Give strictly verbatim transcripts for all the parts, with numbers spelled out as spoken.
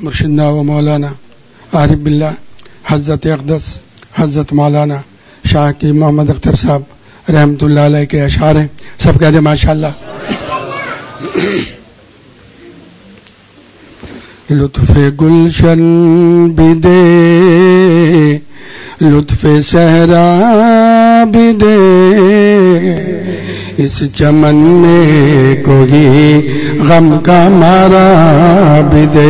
مرشدنا و مولانا عارف باللہ حضرت اقدس حضرت مولانا شاہ کی محمد اختر صاحب رحمت اللہ علیہ کے اشعار ہیں. سب کہہ دیں ماشاءاللہ. لطف گلشن بھی دے لطف صحرا بھی دے اس چمن میں کوئی غم کا مارا بھی دے.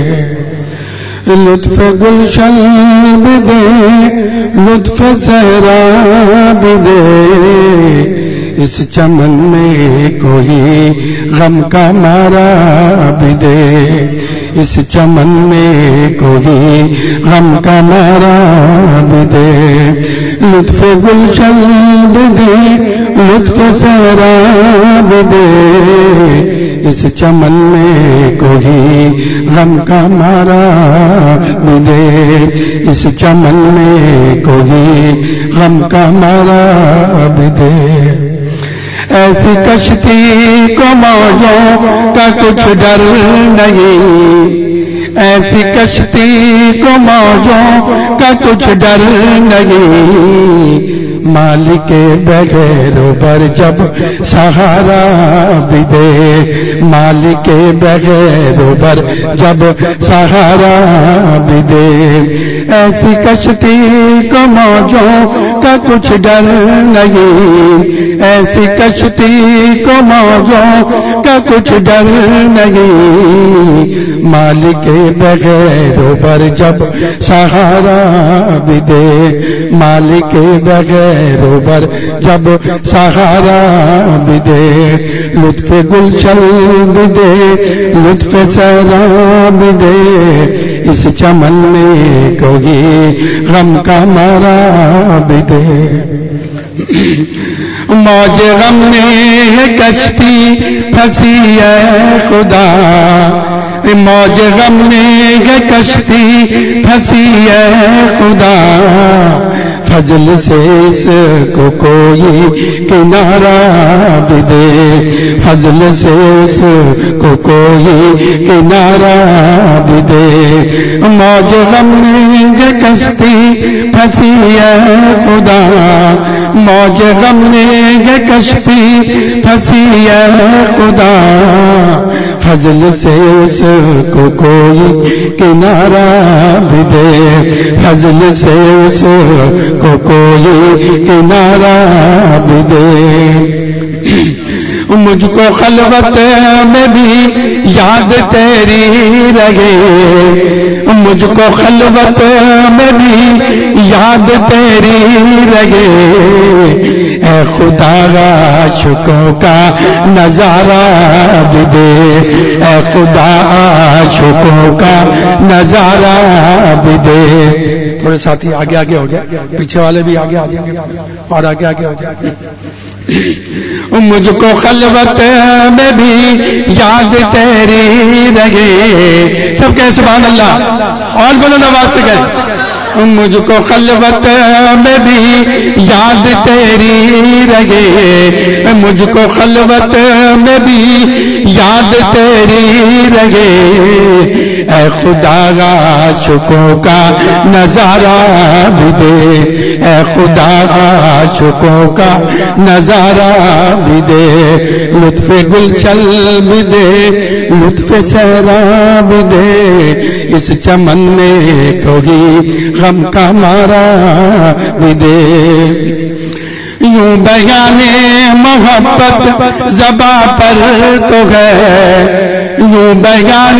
لطف گلشن بھی دے لطف صحرا بھی دے اس چمن میں کوئی غم کا مارا بھی دے. اس چمن میں کوئی غم کا مارا بھی دے. لطف گلشن بھی دے لطف صحرا بھی دے اس چمن میں کوئی غم کا مارا بھی دے. اس چمن میں کوئی غم کا مارا بھی دے. ایسی کشتی کو موجوں کا کچھ ڈر نہیں ایسی کشتی کو موجوں کا کچھ ڈر نہیں مالک بغیر بر جب سہارا بھی دے. مالک بغیر بر جب سہارا بھی دے. ایسی کشتی کو موجوں کا کچھ ڈر نہیں ایسی کشتی کو موجوں کا کچھ ڈر نہیں مالک بغیر بر جب سہارا بھی دے. مالک بغیر بر جب سہارا بھی دے. لطف گلشن بھی دے لطف صحرا بھی دے اس چمن میں کوئی غم کا مارا بھی دے. موج غم میں کشتی پھنسی ہے خدا موج غم میں کشتی پھنسی ہے خدا فضل سے اس کو کوئی کنارہ بھی دے. فضل سے اس کو کوئی کنارہ بھی دے. موج غم میں کشتی پھنسی ہے خدا موج غم میں کشتی پھنسی ہے خدا فضل سے اس کو کوئی کنارہ بھی دے. فضل سے اس کو کوئی کنارہ بھی دے. مجھ کو خلوت میں بھی یاد تیری رہے مجھ کو خلوت میں بھی یاد تیری رہے. اے خدا عاشقوں کا نظارہ بھی دے. اے خدا عاشقوں کا نظارہ بھی دے. تھوڑے ساتھی آگے آگے ہو جائے پیچھے والے بھی آگے آگے اور آگے آگے ہو جائے. مجھ کو خلوت میں بھی یاد تیری رہے. سب کہے سبحان اللہ اور بلند آواز سے کہے. مجھ کو خلوت میں بھی یاد تیری رہے مجھ کو خلوت میں بھی یاد تیری رہے. اے خدا عاشقوں کا نظارہ بھی دے. اے خدا عاشقوں کا نظارہ بھی دے. لطف گلشن بھی دے لطف صحرا بھی دے اس چمن میں کوئی غم کا مارا بھی دے. یوں بیان محبت زباں پر تو ہے یوں بیان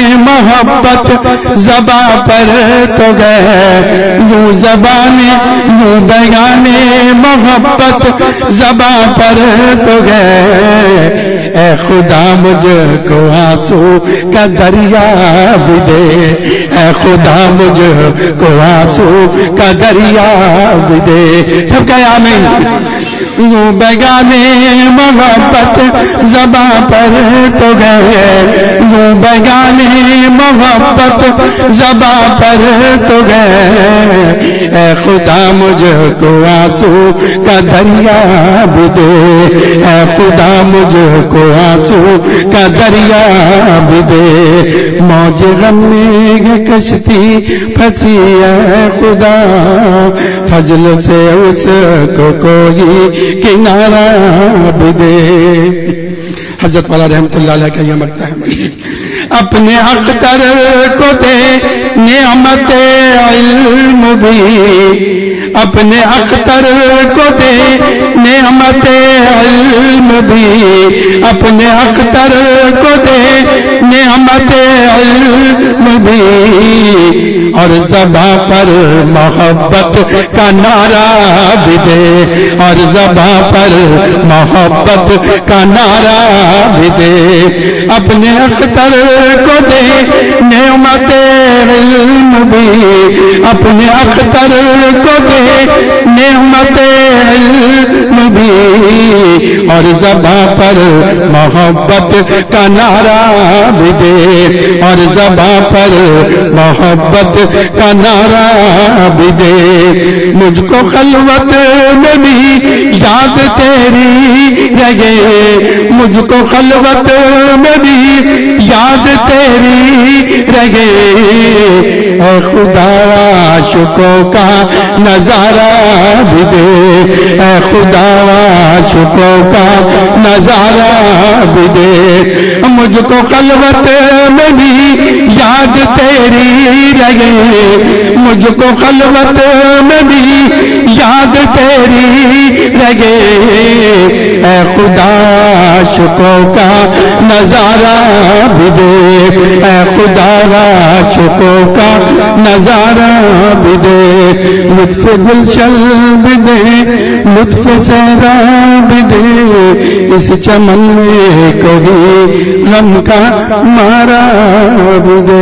محبت زباں پر تو گئے یوں زبان یوں بیان محبت زباں پر تو گئے. اے خدا مجھ کو آنسو کا دریا بھی دے. اے خدا مجھ کو آنسو کا دریا بھی دے. سب کا آمین. یوں بیگانے محبت زباں پر تو گئے یوں بیگانے محبت زباں پر تو گئے. اے خدا مجھ کو آنسو کا دریا بھی دے. اے خدا مجھ کو آنسو کا دریا بھی دے. موج غم میں کشتی پھنسی ہے خدا، فضل سے اس کو کوئی کنارہ بھی دے. حضرت والا رحمت اللہ علیہ کا یہ مکتا ہے. اپنے اختر کو دے نعمت علم بھی، اپنے اختر کو دے نعمت علم بھی، اپنے اختر کو دے نعمت علم بھی، اور زباں پر محبت کا نعرہ بھی دے، اور زباں پر محبت کا نعرہ بھی دے. اپنے اختر کو دے نعمت علم بھی، اپنے اختر کو دے نعمت علم بھی، اور زباں پر محبت کا نعرہ بھی دے، اور زباں پر محبت کا نعرہ بھی دے. مجھ کو خلوت میں بھی یاد تیری رہے، مجھ کو خلوت میں بھی یاد تیری رہے، اے خدا عاشقوں کا نظارہ بھی دے، اے خدا عاشقوں کا نظارہ بھی دے. مجھ کو خلوت میں بھی یاد تیری رہے، مجھ کو خلوت میں بھی یاد تیری رہے، اے خدا عاشقوں کا نظارہ بھی دے، اے خدا عاشقوں کا نظارہ بھی دے. لطف گلشن بھی دے، لطف صحرا بھی دے، اس چمن میں کوئی غم کا مارا بھی دے.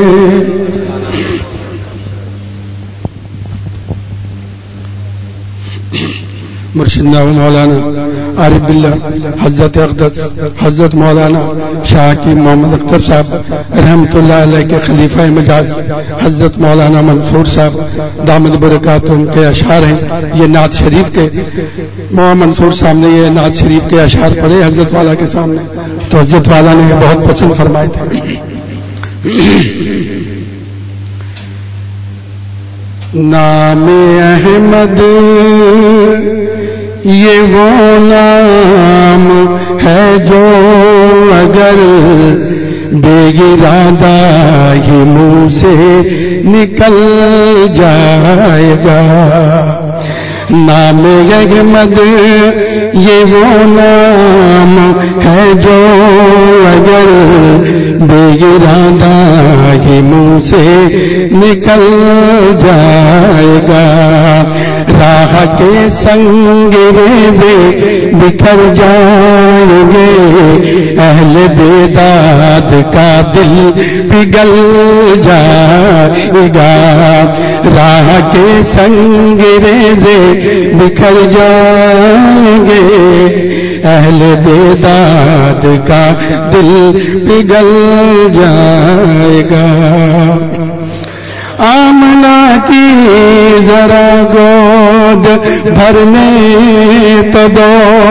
مرشدنا و مولانا عارف باللہ حضرت اقدس حضرت مولانا شاہ کی محمد اختر صاحب رحمت اللہ علیہ کے خلیفہ مجاز حضرت مولانا منصور صاحب دامت برکاتہم کے اشعار ہیں. یہ نعت شریف کے مولانا منصور صاحب نے یہ نعت شریف کے اشعار پڑھے حضرت والا کے سامنے، تو حضرت والا نے یہ بہت پسند فرمائے تھے. نام احمد یہ وہ نام ہے جو اگر بے ارادہ ہی منہ سے نکل جائے گا. نام احمد یہ وہ نام ہے جو اگر بے ارادہ ہی منہ سے نکل جائے گا. راہ کے سنگ ریزے بکھر جائیں گے، اہل بیداد کا دل پگھل جائے گا. راہ کے سنگ ریزے بکھر جائیں گے، اہل بیداد کا دل پگھل جائے گا. آمنہ کی ذرا گود بھرنے تو دو،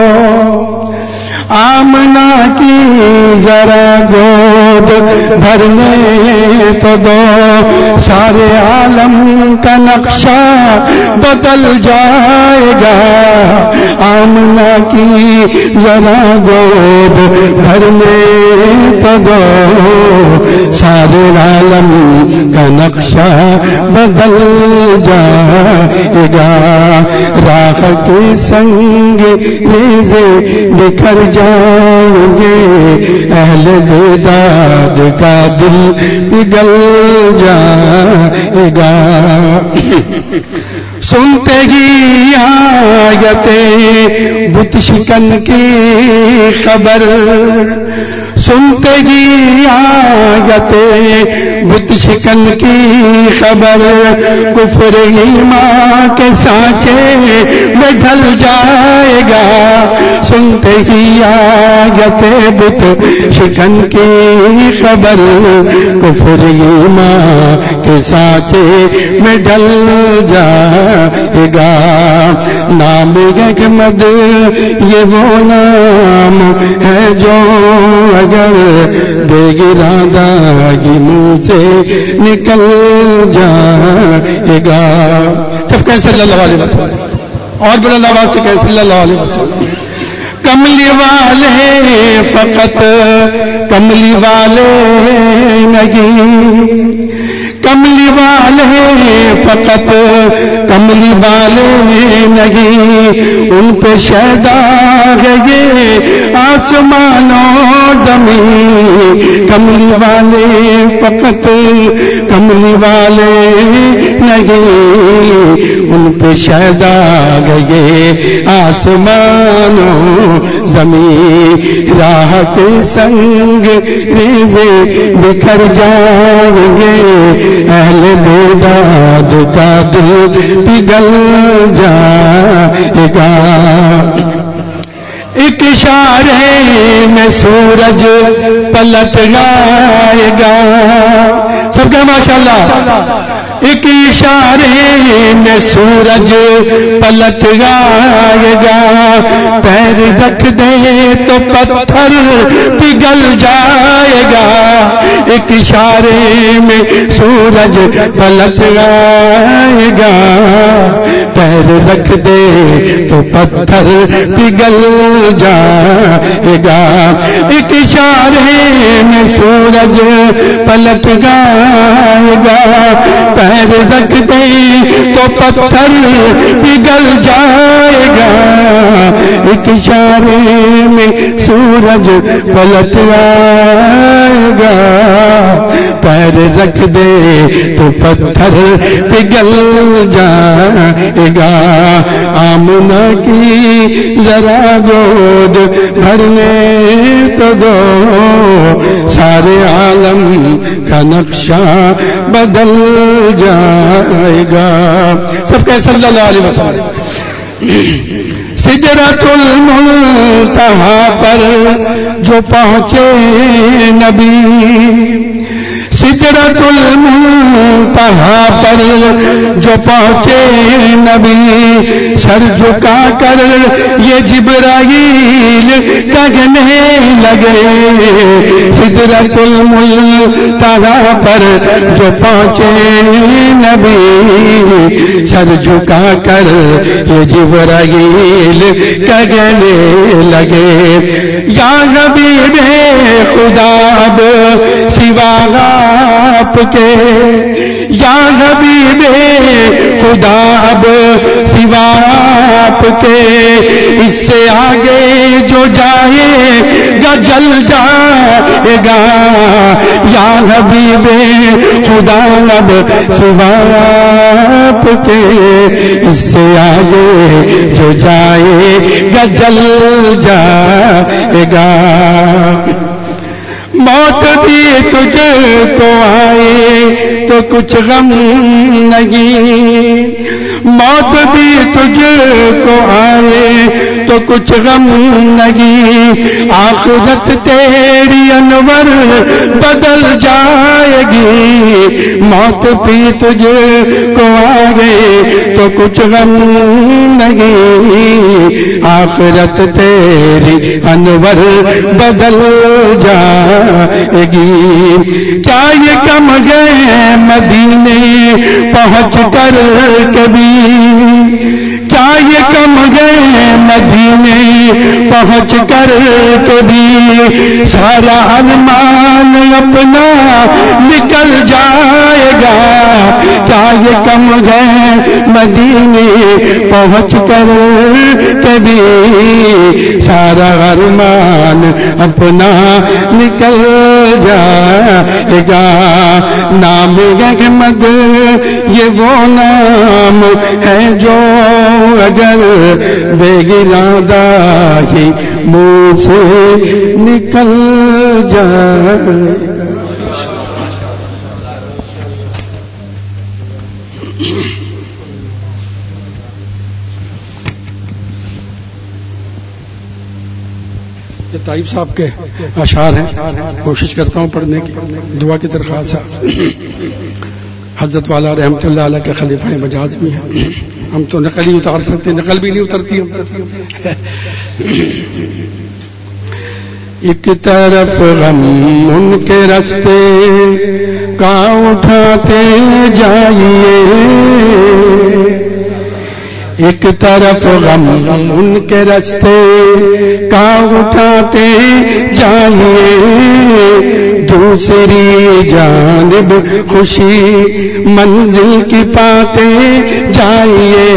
آمنہ کی ذرا گود بھرنے تو دو، سارے عالم کا نقشہ بدل جائے گا. آمنہ کی ذرا گود بھرنے تو دو، سارے عالم کا نقشہ بدل جائے گا. راہ کے سنگ ریزے بکھر جائیں گے، اہل بیداد کا دل پگھل جائے گا. سنتے ہی آیتیں بت شکن کی خبر، سنتے ہی آیتیں بت شکن کی خبر، کفر ایمان کے سانچے میں ڈھل جائے گا. سنتے ہی آیتیں بت شکن کی خبر، کفر ایمان کے سانچے میں ڈھل جائے گا. نام احمد یہ وہ نام ہے جو اگر بے گراداگی منہ سے نکل جائے گا. سب کہیں صلی اللہ علیہ وسلم, اور بلند آواز سے کہیں صلی اللہ علیہ وسلم. کملی والے فقط کملی والے نہیں, کملی والے فقط کملی والے نہیں, ان پہ شیدا گئے آسمان و زمین. کملی والے فقط کملی والے نہیں, ان پہ شیدا گئے آسمان و زمین. راہ کے سنگ ریزے بکھر جائیں گے, اہل بیداد کا دل پگھل جائے گا. ایک اشارے میں سورج پلٹ جائے گا. سب کا ماشاءاللہ. ایک اشارے میں سورج پلٹ جائے گا, پیر رکھ دے تو پتھر پگھل جائے گا. ایک اشارے میں سورج پلٹ جائے گا, پیر رکھ دے تو پتھر پگھل جائے گا. ایک اشارے میں سورج پلٹ جائے گا, پیر رکھ دے تو پتھر پگھل جائے گا. ایک اشارے میں سورج پلٹ جائے گا, پیر رکھ دے تو پتھر پگھل جائے گا. آمنہ کی ذرا گود بھرنے تو دو, سارے عالم کا نقشہ بدل جائے گا. سب کہے صلی اللہ علیہ وسلم. سدرۃ المنتہا پر جو پہنچے نبی, سدرۃ المنتہا پر جو پہنچے نبی, سر جھکا کر یہ جبرائیل کہنے لگے. سدرۃ المنتہا پر جو پہنچے نبی, سر جھکا کر یہ جبرائیل کہنے لگے. یا حبیب خدا اب سوا آپ کے, یا حبیب خدا اب سوا آپ کے, اس سے آگے جو جائے گا جل جائے گا. یا حبیب خدا اب سوا آپ کے, اس سے آگے جو جائے گا جل جائے گا. موت بھی تجھ کو آئے تو کچھ غم نہیں, موت بھی تجھ کو آئے تو کچھ غم نہیں. آخرت تیری انور بدل جائے گی. موت بھی تجھ کو آئے تو کچھ غم نہیں, آخرت تیری انور بدل جائے گی. کیا یہ کم گئے مدینے پہنچ کر کبھی, کیا یہ کم گئے مدینے پہنچ کر کبھی, سارا ارمان اپنا نکل جائے گا. کیا یہ کم گئے مدینے پہنچ کر کبھی, سارا ارمان اپنا نکل جائے گا. نام احمد یہ وہ نام ہے جو اگر بے گرادہ ہی منہ سے نکل جائے. طیب صاحب کے اشعار ہیں, کوشش کرتا ہوں پڑھنے کی, دعا کی درخواست. حضرت والا رحمت اللہ علیہ کے خلیفہ مجاز بھی ہیں, ہم تو نقل ہی اتار سکتے, نقل بھی نہیں اترتی. ایک طرف غم ان کے رستے کا اٹھاتے جائیے، ایک طرف غم ان کے رستے کا اٹھاتے جائیے، دوسری جانب خوشی منزل کی پاتے جائیے،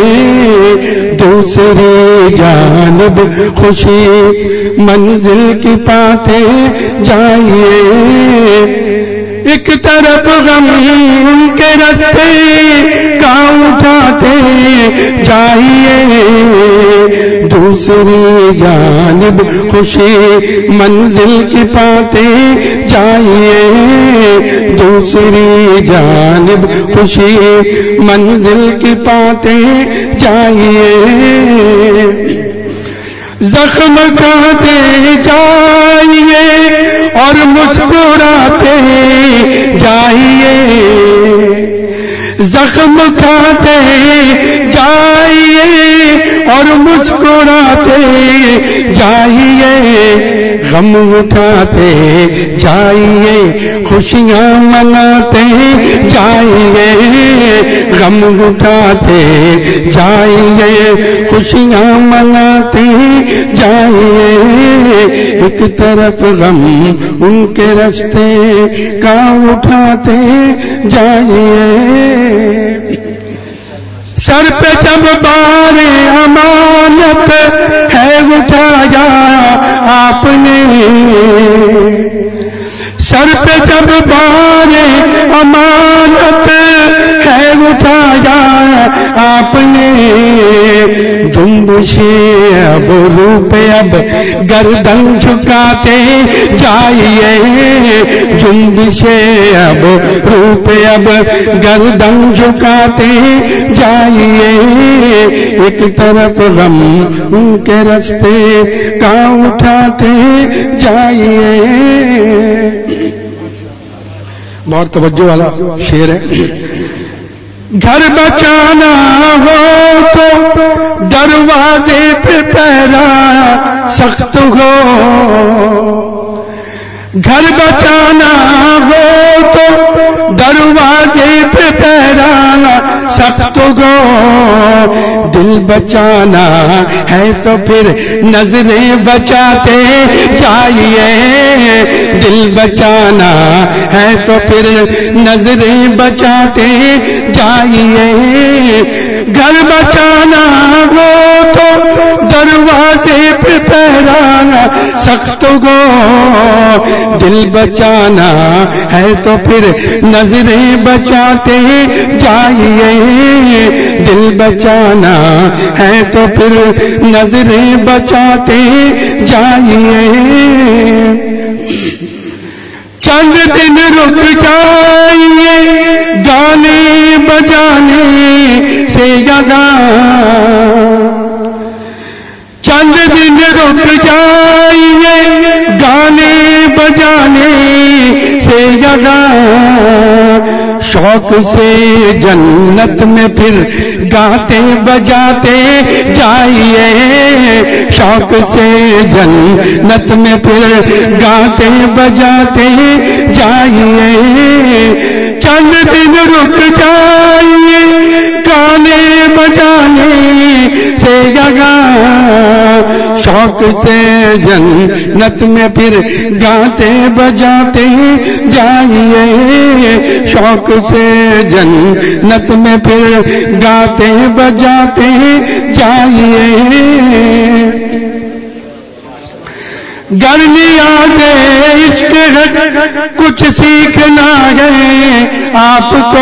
دوسری جانب خوشی منزل کی پاتے جائیے، ایک طرف غم ان کے رستے کا اٹھاتے جائیے، دوسری جانب خوشی منزل کی پاتے جائیے، دوسری جانب خوشی منزل کی پاتے جائیے، زخم کھاتے جائیے اور مسکراتے جائیے، زخم کھاتے جائیے اور مسکراتے جائیے، غم اٹھاتے جائیے خوشیاں مناتے جائیے، غم اٹھاتے جائیے خوشیاں مناتے جائیے، ایک طرف غم ان کے رستے کا اٹھاتے جائیے، سر پہ جب بار امانت ہے اٹھایا آپ نے، سر پہ جب بار امانت ہے اٹھایا آپ نے، جنبشیں اب روح پہ اب گردن جھکاتے جائیے، جنبشیں اب روح پہ اب گردن جھکاتے جائیے، ایک طرف غم ان کے رستے کا اٹھاتے جائیے۔ بہت توجہ والا شعر ہے۔ گھر بچانا ہو تو دروازے پہ پہرا سخت ہو، گھر بچانا ہو تو دروازے پہ پہرا سخت ہو، دل بچانا ہے تو پھر نظریں بچاتے جائیے، دل بچانا ہے تو پھر نظریں بچاتے جائیے، گھر بچانا ہو تو دروازے پہ پہرا سخت ہو، دل بچانا ہے تو پھر نظریں بچاتے جائیے، دل بچانا ہے تو پھر نظریں بچاتے جائیے، چند دن رک جائیے گانے بجانے سے یہاں، چند دن رک جائیے گانے بجانے سے یہاں، شوق سے جنت میں پھر گاتے بجاتے جائیے، شوق سے جنت میں پھر گاتے بجاتے جائیے، چند دن رک جائیے گانے بجانے سے یہاں، شوق سے جنت میں پھر گاتے بجاتے جائیے، شوق سے جنت میں پھر گاتے بجاتے جائیے، گرمیاں عشق ہے کچھ سیکھنا ہے آپ کو،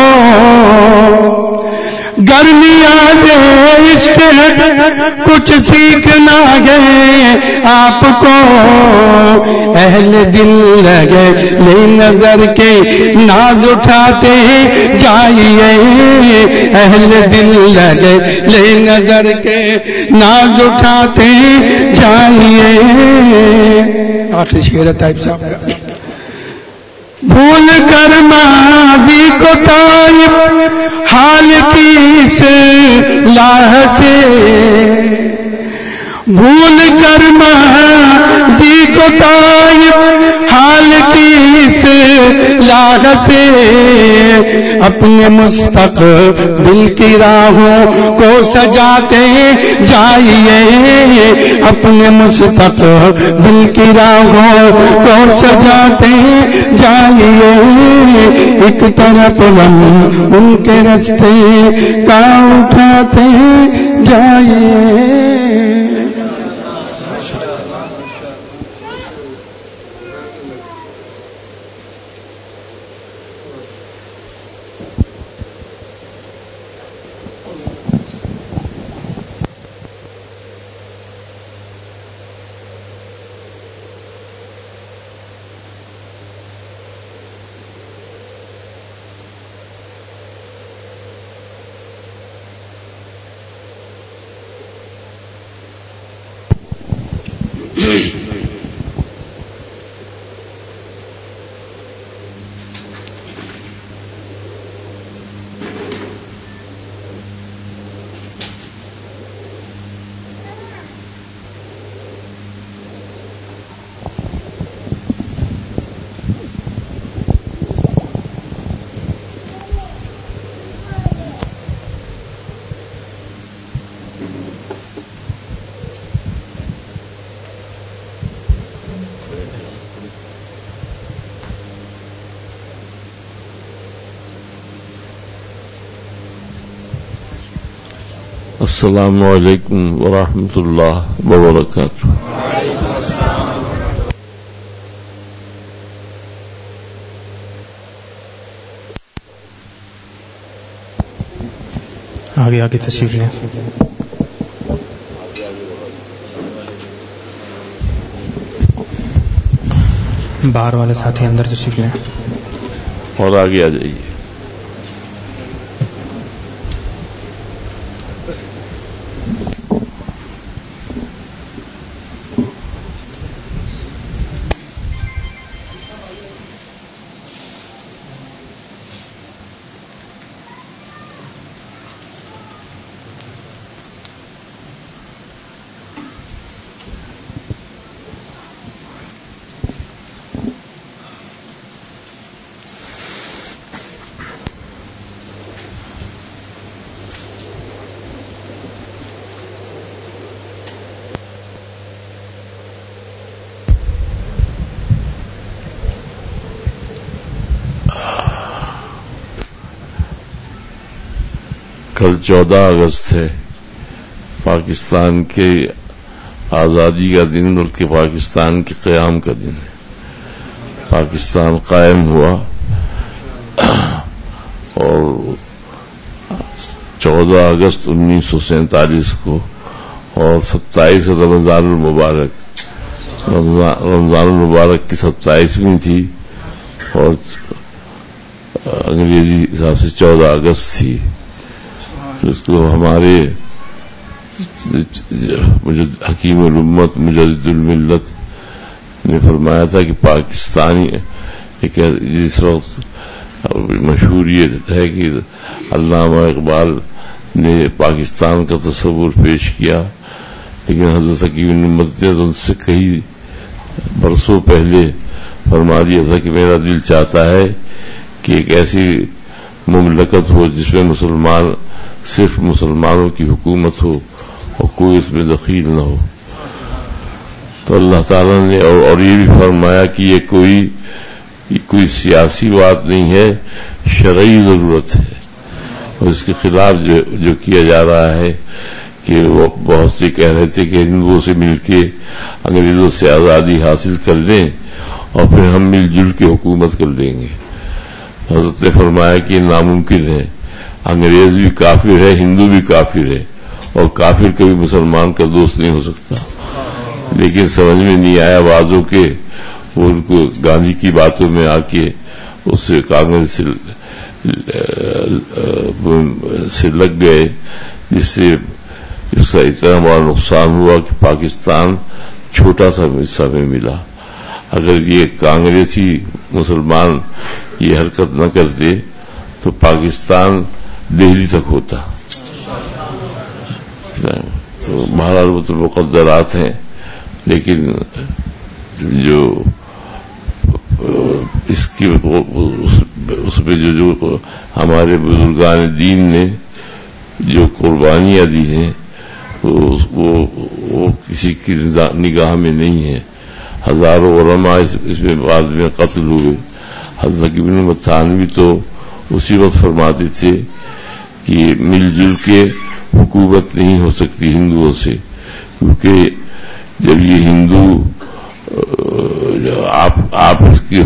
گرمیاں عشق ہے کچھ سیکھنا ہے آپ کو، اہل دل لگے لے نظر کے ناز اٹھاتے جائیے، اہل دل لگے لے نظر کے ناز اٹھاتے جائیے۔ آخری شعر ہے طیب صاحب کا۔ بھول کر ماضی کو طائب حال کی اصلاح سے، بھول کر ماضی کو طائب راہ سے اپنے مستقبل کی راہوں کو سجاتے جائیے، اپنے مستقبل کی راہوں کو سجاتے جائیے، ایک طرف ہم ان کے راستے کا اٹھاتے جائیے۔ السلام علیکم ورحمۃ اللہ وبرکاتہ۔ آگے آگے تشریف لیں۔ باہر والے ساتھی اندر تشریف لیں اور آگے آ جائیے۔ کل چودہ اگست ہے، پاکستان کے آزادی کا دن، بلکہ پاکستان کے قیام کا دن ہے۔ پاکستان قائم ہوا اور چودہ اگست انیس سو سینتالیس کو اور ستائیس رمضان المبارک رمضان المبارک کی ستائیسویں تھی اور انگریزی حساب سے چودہ اگست تھی۔ تو اس کو ہمارے حکیم الامت مجدد الملت نے فرمایا تھا کہ پاکستانی ایک جس وقت مشہور یہ ہے کہ علامہ اقبال نے پاکستان کا تصور پیش کیا، لیکن حضرت حکیم الامت نے ان سے کئی برسوں پہلے فرما دیا تھا کہ میرا دل چاہتا ہے کہ ایک ایسی مملکت ہو جس میں مسلمان صرف مسلمانوں کی حکومت ہو اور کوئی اس میں دخیل نہ ہو۔ تو اللہ تعالیٰ نے اور یہ بھی فرمایا کہ یہ کوئی یہ کوئی سیاسی بات نہیں ہے، شرعی ضرورت ہے۔ اور اس کے خلاف جو, جو کیا جا رہا ہے کہ وہ بہت سے کہہ رہے تھے کہ ہندوؤں سے مل کے انگریزوں سے آزادی حاصل کر لیں اور پھر ہم مل جل کے حکومت کر دیں گے۔ حضرت نے فرمایا کہ یہ ناممکن ہے، انگریز بھی کافر ہے، ہندو بھی کافر ہے، اور کافر کبھی مسلمان کا دوست نہیں ہو سکتا۔ لیکن سمجھ میں نہیں آیا بعضوں کے، وہ ان کو گاندھی کی باتوں میں آ کے اس سے کانگریس سے, سے لگ گئے، جس سے اس کا اتنا بڑا نقصان ہوا کہ پاکستان چھوٹا سا حصہ میں ملا۔ اگر یہ کانگریسی مسلمان یہ حرکت نہ کرتے تو پاکستان دہلی تک ہوتا۔ تو بہرحال وہ تو مقدرات ہیں، لیکن جو اس کی اس پہ جو جو ہمارے بزرگان دین نے جو قربانیاں دی ہیں وہ وہ کسی کی نگاہ میں نہیں ہے. ہزاروں علماء اس, اس میں بعد میں قتل ہوئے. حضرت حکیم احمد تھانوی تو اسی وقت فرماتے تھے کہ مل جل کے حکومت نہیں ہو سکتی ہندوؤں سے، کیونکہ جب یہ ہندو آپ آپ اس کی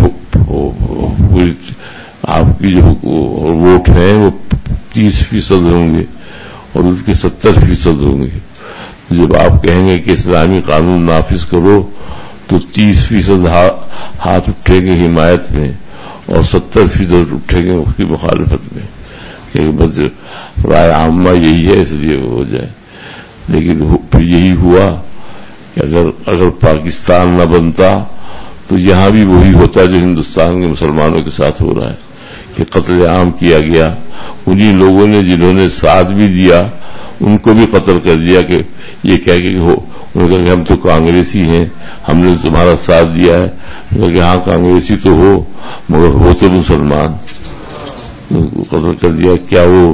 آپ کی جو ووٹ ہیں وہ تیس فیصد ہوں گے اور اس کے ستر فیصد ہوں گے. جب آپ کہیں گے کہ اسلامی قانون نافذ کرو تو تیس فیصد ہاتھ اٹھیں گے حمایت میں اور ستر فیصد اٹھیں گے اس کی مخالفت میں کہ بس رائے عامہ یہی ہے اس لیے ہو جائے. لیکن پھر یہی ہوا کہ اگر اگر پاکستان نہ بنتا تو یہاں بھی وہی ہوتا جو ہندوستان کے مسلمانوں کے ساتھ ہو رہا ہے کہ قتل عام کیا گیا. انہی لوگوں نے جنہوں نے ساتھ بھی دیا ان کو بھی قتل کر دیا کہ یہ کہہ کہ ہو انہوں نے کہا کہ ہم تو کانگریسی ہیں، ہم نے تمہارا ساتھ دیا ہے. کہ ہاں کانگریسی تو ہو مگر ہو تو مسلمان. قتل کر دیا. کیا وہ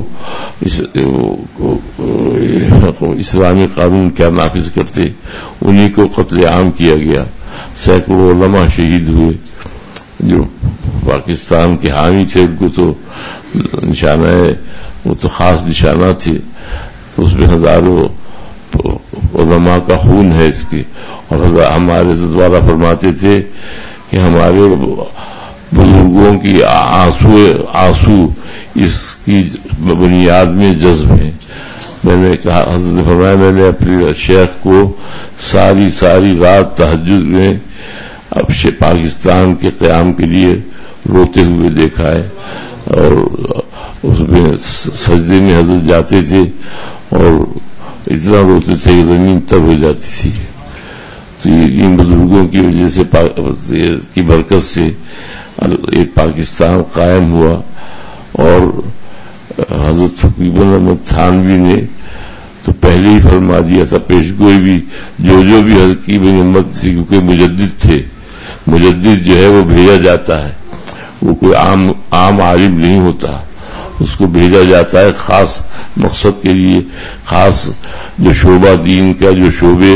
اسلامی قانون کیا نافذ کرتے؟ انہی کو قتل عام کیا گیا. سینکڑوں علماء شہید ہوئے جو پاکستان کے حامی تھے. ان کو تو نشانہ ہے، وہ تو خاص نشانہ تھے. تو اس میں ہزاروں علماء کا خون ہے اس کے. اور ہمارے دوارا فرماتے تھے کہ ہمارے بزرگوں کی آنسو آنسو اس کی بنیاد میں جذب ہیں. میں نے کہا حضرت نے فرمایا میں نے اپنے شیخ کو ساری ساری رات تہجد میں اب پاکستان کے قیام کے لیے روتے ہوئے دیکھا ہے. اور اس میں سجدے میں حضرت جاتے تھے اور اتنا روتے تھے کہ زمین تب ہو جاتی تھی. تو ان بزرگوں کی وجہ سے کی برکت سے ایک پاکستان قائم ہوا. اور حضرت حکیم احمد تھانوی نے تو پہلے ہی فرما دیا تھا، پیشگوئی بھی جو جو بھی حضرت کی احمد تھی، کیونکہ مجدد تھے. مجدد جو ہے وہ بھیجا جاتا ہے، وہ کوئی عام عام عالم نہیں ہوتا. اس کو بھیجا جاتا ہے خاص مقصد کے لیے. خاص جو شعبہ دین کا جو شعبے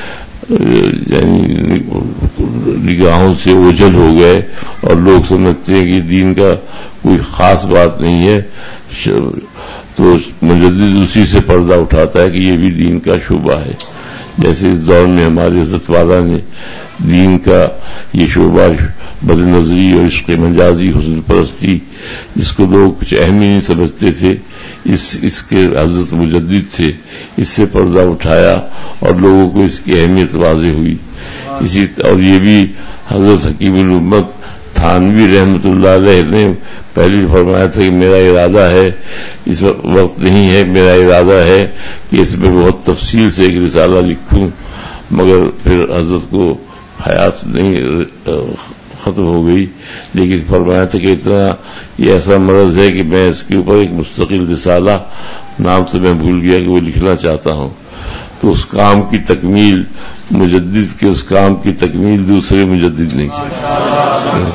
یعنی نگاہوں سے اوجھل ہو گئے اور لوگ سمجھتے ہیں کہ دین کا کوئی خاص بات نہیں ہے، تو مجدد اسی سے پردہ اٹھاتا ہے کہ یہ بھی دین کا شعبہ ہے. جیسے اس دور میں ہمارے حضرت والا نے دین کا یہ شعبہ بد نظری اور عشق مجازی حسن پرستی جس کو لوگ کچھ اہم ہی نہیں سمجھتے تھے، اس اس کے حضرت مجدد تھے، اس سے پردہ اٹھایا اور لوگوں کو اس کی اہمیت واضح ہوئی. اسی اور یہ بھی حضرت حکیم الامت تھانوی رحمت اللہ علیہ نے پہلے فرمایا تھا کہ میرا ارادہ ہے، اس وقت نہیں ہے، میرا ارادہ ہے کہ اس میں بہت تفصیل سے ایک رسالہ لکھوں، مگر پھر حضرت کو حیات نہیں ختم ہو گئی. لیکن فرمایا تھا کہ اتنا یہ ایسا مرض ہے کہ میں اس کے اوپر ایک مستقل رسالہ، نام سے میں بھول گیا کہ وہ لکھنا چاہتا ہوں. تو اس کام کی تکمیل مجدد کے اس کام کی تکمیل دوسرے مجدد نے کی.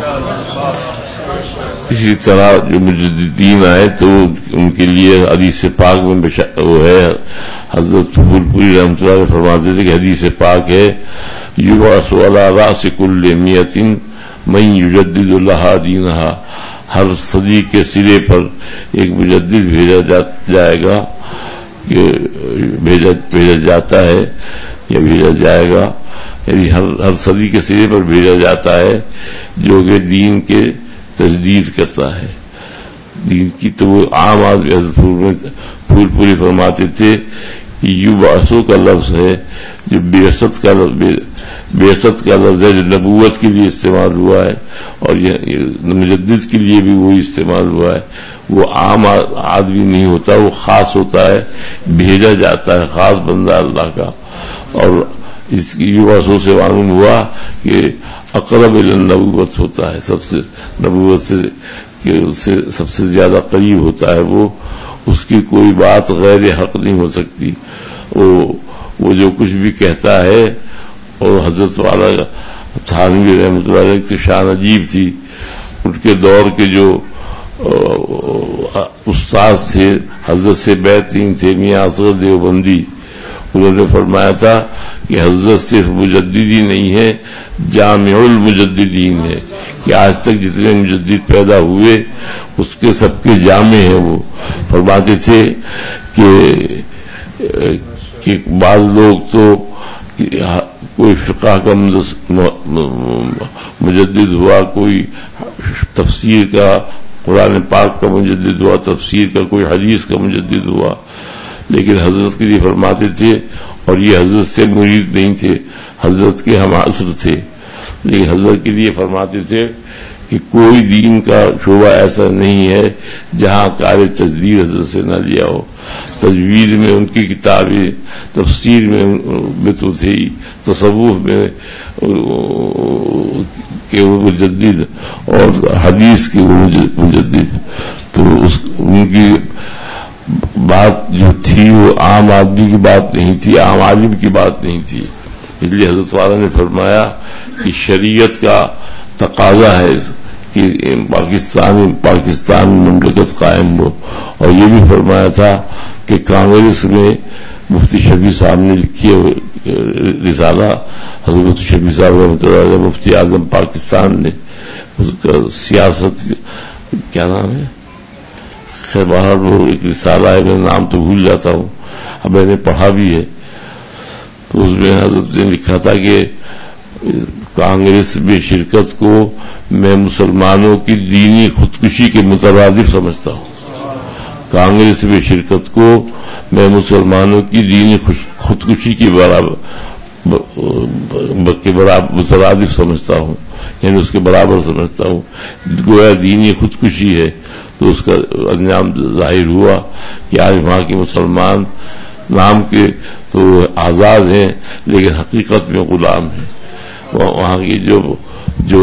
اسی طرح جو مجددین آئے تو ان کے لیے حدیث پاک میں وہ ہے، حضرت پھول پوری رحمۃ اللہ فرماتے تھے کہ حدیث پاک ہے یبعث علی رأس کل مئۃ من یجدد لها دینہا. ہر صدی کے سرے پر ایک مجدد بھیجا جائے گا کہ بھیجا بھیجا جاتا ہے یا بھیجا جائے گا، یعنی ہر ہر صدی کے سرے پر بھیجا جاتا ہے جو کہ دین کے تجدید کرتا ہے دین کی. تو وہ عام آدمی حضرت پھول پوری فرماتے تھے کہ یبعثو کا لفظ ہے جو بعثت کا بعثت کا لفظ ہے جو نبوت کے لیے استعمال ہوا ہے، اور یہ مجدد کے لیے بھی وہی استعمال ہوا ہے. وہ عام آدمی نہیں ہوتا، وہ خاص ہوتا ہے، بھیجا جاتا ہے، خاص بندہ اللہ کا. اور اس کی یبعثو سے معلوم ہوا کہ اقرب الی النبوت ہوتا ہے، سب سے نبوت سے کہ اس سے سب سے زیادہ قریب ہوتا ہے. وہ اس کی کوئی بات غیر حق نہیں ہو سکتی. وہ وہ جو کچھ بھی کہتا ہے، اور حضرت والا تھانوی رحمۃ اللہ علیہ کی شان عجیب تھی. ان کے دور کے جو استاد تھے، حضرت سے بیعت نہیں تھے، میاں اصغر دیوبندی، انہوں نے فرمایا تھا کہ حضرت صرف مجددی نہیں ہے، جامع المجددین ہے، کہ آج تک جتنے مجدد پیدا ہوئے اس کے سب کے جامع ہیں۔ وہ فرماتے تھے کہ کہ بعض لوگ تو کوئی فقہ کا مجدد ہوا، کوئی تفسیر کا، قرآن پاک کا مجدد ہوا، تفسیر کا، کوئی حدیث کا مجدد ہوا، لیکن حضرت کے لیے فرماتے تھے، اور یہ حضرت سے مرید نہیں تھے، حضرت کے ہم عصر تھے، لیکن حضرت کے لیے فرماتے تھے کہ کوئی دین کا شعبہ ایسا نہیں ہے جہاں کار تجدید حضرت سے نہ لیا ہو۔ تجوید میں ان کی کتابیں، تفسیر میں میں تو تھے، تصوف میں کہ وہ مجدد، اور حدیث کے وہ مجدد، تو اس ان کی بات جو تھی وہ عام آدمی کی بات نہیں تھی، عام عالم کی بات نہیں تھی۔ اس لیے حضرت والا نے فرمایا کہ شریعت کا تقاضا ہے کہ پاکستان پاکستان مملکت قائم ہو، اور یہ بھی فرمایا تھا کہ کانگریس میں مفتی شفیع صاحب نے لکھی رسالہ، حضرت مفتی شفیع صاحب رحمۃ اللہ علیہ، مفتی اعظم پاکستان نے، اس کا سیاست کیا نام ہے، خیر باہر وہ ایک رسالہ ہے، میں نام تو بھول جاتا ہوں، اب میں نے پڑھا بھی ہے، تو اس میں حضرت نے لکھا تھا کہ کانگریس میں شرکت کو میں مسلمانوں کی دینی خودکشی کے مترادف سمجھتا ہوں، کانگریس میں شرکت کو میں مسلمانوں کی دینی خودکشی کے برابر کے برابر مترادف سمجھتا ہوں، یعنی اس کے برابر سمجھتا ہوں، گویا دینی خودکشی ہے۔ تو اس کا انجام ظاہر ہوا کہ آج وہاں کے مسلمان نام کے تو آزاد ہیں لیکن حقیقت میں غلام ہیں۔ وہاں کی جو جو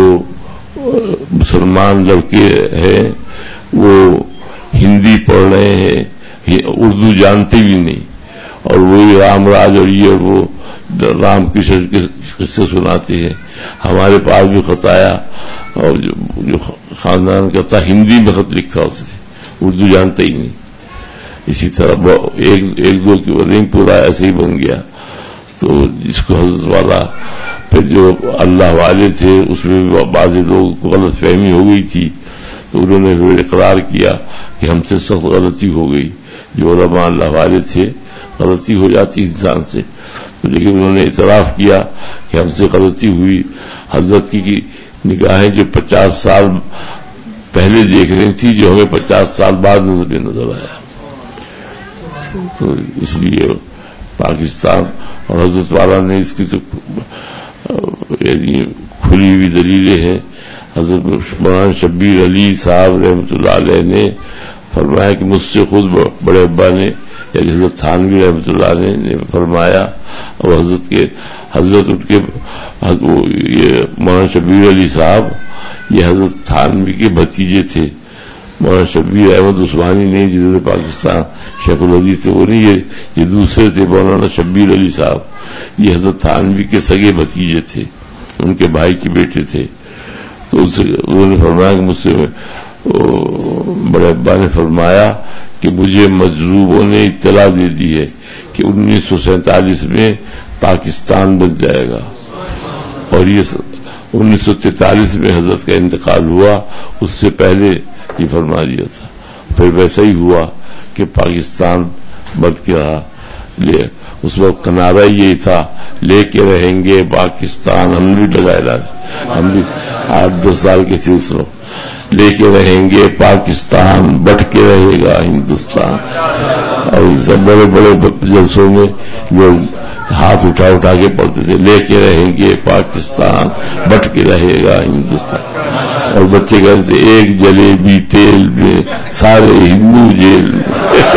مسلمان لڑکے ہیں وہ ہندی پڑھ رہے ہیں، اردو جانتے بھی نہیں، اور وہی رام راج اور یہ اور وہ رام کشن کے قصے سناتے ہیں۔ ہمارے پاس جو خط آیا اور جو, جو خاندان کا تھا، ہندی میں خط لکھا اس نے، اردو جانتا ہی نہیں۔ اسی طرح ایک ایک دو کی رنگ پورا ایسے ہی بن گیا۔ تو جس کو حضرت والا پھر جو اللہ والے تھے اس میں بھی بعض لوگوں کو غلط فہمی ہو گئی تھی، تو انہوں نے پھر اقرار کیا کہ ہم سے سخت غلطی ہو گئی۔ جو علماء اللہ والے تھے، غلطی ہو جاتی انسان سے، لیکن انہوں نے اعتراف کیا کہ ہم سے غلطی ہوئی۔ حضرت کی نگاہیں جو پچاس سال پہلے دیکھ رہی تھی، جو ہمیں پچاس سال بعد نظر میں نظر آیا۔ تو اس لیے پاکستان اور حضرت والا نے اس کی تو یعنی کھلی ہوئی دلیلیں ہیں۔ حضرت مولانا شبیر علی صاحب رحمۃ اللہ علیہ نے فرمایا کہ مجھ سے خود بڑے ابا نے یعنی حضرت تھانوی رحمۃ اللہ علیہ نے فرمایا، اور حضرت کے حضرت ان کے یہ مولانا شبیر علی صاحب یہ حضرت تھانوی کے بھتیجے تھے۔ مولانا شبیر احمد عثمانی نہیں جنہوں نے پاکستان شیخ الحدیث تھے، وہ نہیں، یہ یہ دوسرے تھے مولانا شبیر علی صاحب، یہ حضرت تھانوی کے سگے بھتیجے تھے، ان کے بھائی کے بیٹے تھے۔ تو ان سے انہوں نے فرمایا کہ مجھ سے بڑے ابا نے فرمایا کہ مجھے مجذوبوں نے اطلاع دے دی ہے کہ انیس سو سینتالیس میں پاکستان بن جائے گا، اور یہ انیس سو تینتالیس میں حضرت کا انتقال ہوا، اس سے پہلے یہ فرما دیا تھا۔ پھر ویسا ہی ہوا کہ پاکستان بن کے رہا۔ اس وقت کا نعرہ یہ تھا، لے کے رہیں گے پاکستان، ہم بھی لگائے لا ہم بھی آٹھ دس سال کے تھے اس وقت، لے کے رہیں گے پاکستان، بٹ کے رہے گا ہندوستان۔ اور سب بڑے بڑے جلسوں میں لوگ ہاتھ اٹھا اٹھا کے پڑھتے تھے، لے کے رہیں گے پاکستان، بٹ کے رہے گا ہندوستان۔ اور بچے کہتے تھے ایک جلیبی تیل میں سارے ہندو جیل میں۔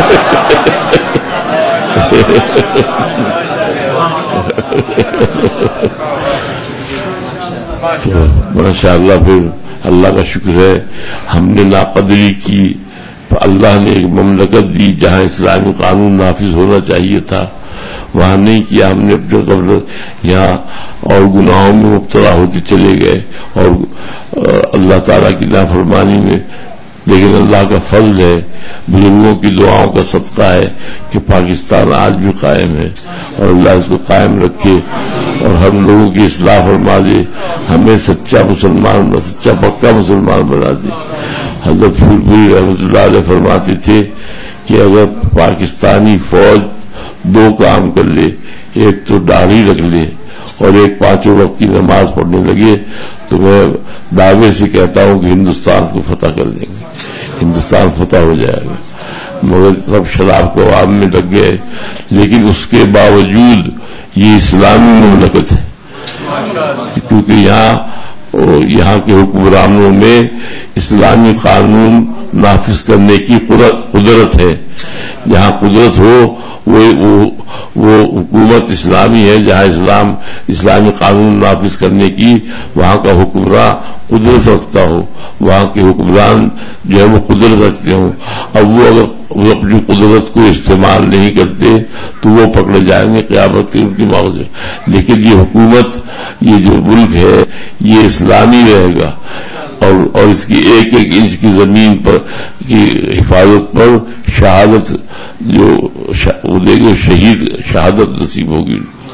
ماشاء اللہ، پھر اللہ کا شکر ہے ہم نے ناقدری کی، اللہ نے ایک مملکت دی جہاں اسلامی قانون نافذ ہونا چاہیے تھا، وہاں نہیں کیا۔ ہم نے اپنے قبل یہاں اور گناہوں میں مبتلا ہوتے چلے گئے، اور اللہ تعالیٰ کی نافرمانی میں لیکن اللہ کا فضل ہے، بزرگوں کی دعاؤں کا صدقہ ہے کہ پاکستان آج بھی قائم ہے، اور اللہ اس کو قائم رکھے اور ہم لوگوں کی اصلاح فرما دے، ہمیں سچا مسلمان سچا پکا مسلمان بنا دے۔ حضرت پھول پوری رحمۃ اللہ علیہ فرماتے تھے کہ اگر پاکستانی فوج دو کام کر لے، ایک تو داڑھی رکھ لے اور ایک پانچوں وقت کی نماز پڑھنے لگے، تو میں دعوے سے کہتا ہوں کہ ہندوستان کو فتح کر لیں گے، ہندوستان فتح ہو جائے گا۔ مگر سب شراب کو عوام میں لگ گئے، لیکن اس کے باوجود یہ اسلامی مملکت ہے، کیونکہ یہاں یہاں کے حکمرانوں میں اسلامی قانون نافذ کرنے کی قدرت ہے۔ جہاں قدرت ہو وہ وہ حکومت اسلامی ہے، جہاں اسلام اسلامی قانون نافذ کرنے کی وہاں کا حکمراں قدرت رکھتا ہو، وہاں کے حکمران جو ہے وہ قدرت رکھتے ہوں۔ اب وہ اگر وہ اپنی قدرت کو استعمال نہیں کرتے تو وہ پکڑے جائیں گے، قیامت کی ان کی موت ہے۔ لیکن یہ حکومت، یہ جو ملک ہے یہ اسلامی رہے گا، اور اور اس کی ایک ایک انچ کی زمین پر کی حفاظت پر شہادت جو وہ دے گے، شہید شہادت نصیب ہوگی۔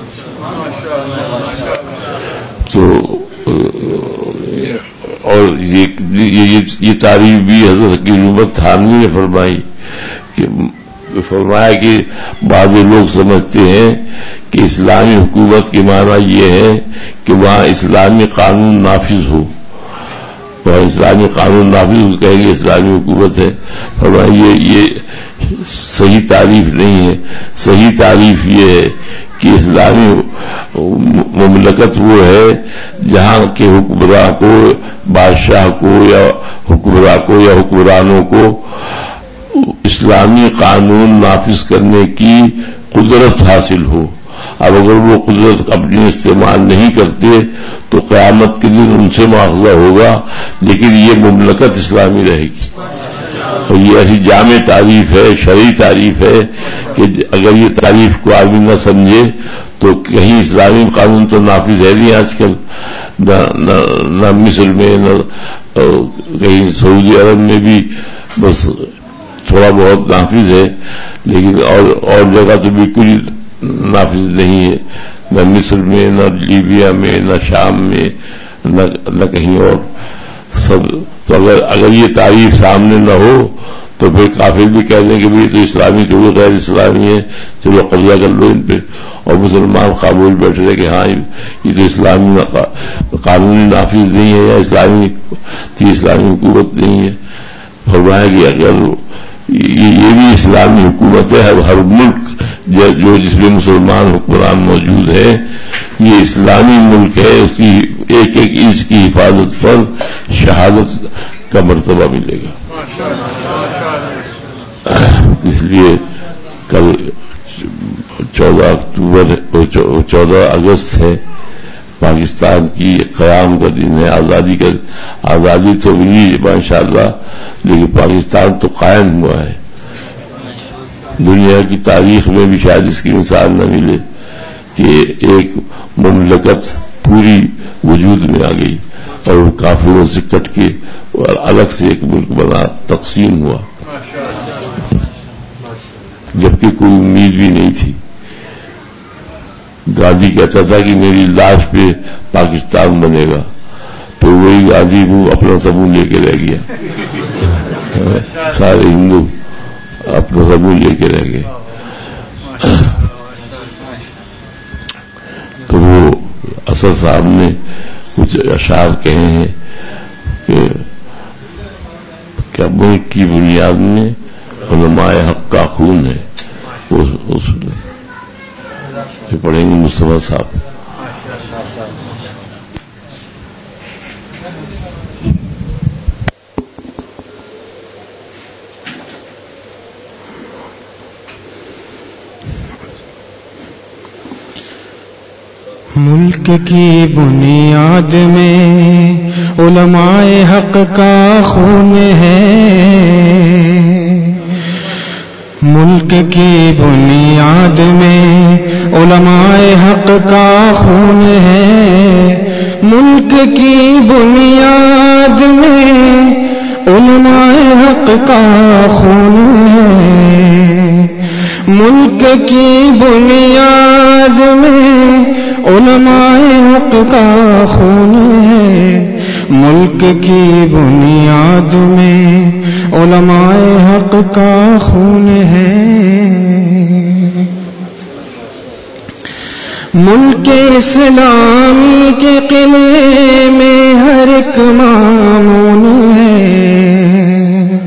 تو اور یہ یہ, یہ تعریف بھی حضرت حکیم احمد تھانوی نے فرمائی کہ فرمایا کہ بعض لوگ سمجھتے ہیں کہ اسلامی حکومت کے معنی یہ ہے کہ وہاں اسلامی قانون نافذ ہو، وہاں اسلامی قانون نافذ ہو کہیں گے اسلامی حکومت ہے۔ فرمایا یہ یہ صحیح تعریف نہیں ہے، صحیح تعریف یہ ہے کہ اسلامی مملکت وہ ہے جہاں کے حکمراں کو، بادشاہ کو یا حکمراں کو یا حکمرانوں کو اسلامی قانون نافذ کرنے کی قدرت حاصل ہو۔ اب اگر وہ قدرت اپنی استعمال نہیں کرتے تو قیامت کے دن ان سے مواخذہ ہوگا، لیکن یہ مملکت اسلامی رہے گی۔ اور یہ ایسی جامع تعریف ہے، شرعی تعریف ہے کہ اگر یہ تعریف کو آدمی نہ سمجھے تو کہیں اسلامی قانون تو نافذ ہے نہیں آج کل، نہ نہ, نہ مصر میں، نہ کہیں سعودی عرب میں بھی بس تھوڑا بہت نافذ ہے، لیکن اور اور جگہ تو بالکل نافذ نہیں ہے، نہ مصر میں، نہ لیبیا میں، نہ شام میں، نہ نہ کہیں اور۔ سب تو اگر اگر یہ تعریف سامنے نہ ہو تو پھر کافر بھی کہہ دیں کہ بھئی تو اسلامی تو غیر اسلامی ہے، چلو قبضہ کر لو ان پہ، اور مسلمان قابل بیٹھ رہے کہ ہاں یہ تو اسلامی قانونی نافذ نہیں ہے یا اسلامی اسلامی حکومت نہیں ہے۔ فرمایا کہ اگر یہ بھی اسلامی حکومت ہے، ہر ہر ملک جو جس میں مسلمان حکمران موجود ہے یہ اسلامی ملک ہے، اس کی ایک ایک انچ کی حفاظت پر شہادت کا مرتبہ ملے گا۔ اس لیے کل چودہ اکتوبر چودہ اگست ہے، پاکستان کی قیام کا دن ہے، آزادی کا آزادی تو ملی ماشاء اللہ، لیکن پاکستان تو قائم ہوا ہے۔ دنیا کی تاریخ میں بھی شاید اس کی مثال نہ ملے کہ ایک مملکت پوری وجود میں آ گئی اور وہ کافروں سے کٹ کے الگ سے ایک ملک بنا، تقسیم ہوا، جبکہ کوئی امید بھی نہیں تھی۔ گاندھی کہتا تھا کہ میری لاش پہ پاکستان بنے گا، تو وہی گاندھی وہ اپنا سبوں لے کے رہ گیا، سارے ہندو اپنا سبوں لے کے رہ گئے۔ تو وہ اسد صاحب نے کچھ اشعار کہے ہیں کہ کیا ملک کی بنیاد میں علماء حق کا خون ہے، اس یہ پڑھیں گے مصطفیٰ صاحب۔ ملک کی بنیاد میں علماء حق کا خون ہے، ملک کی بنیاد میں علماء حق کا خون ہے، ملک کی بنیاد میں علماء حق کا خون ہے، ملک کی بنیاد میں علماء حق کا خون ہے، ملک کی بنیاد میں علماء حق کا خون ہے، ملک اسلامی کے قلعے میں ہر ایک مامون ہے،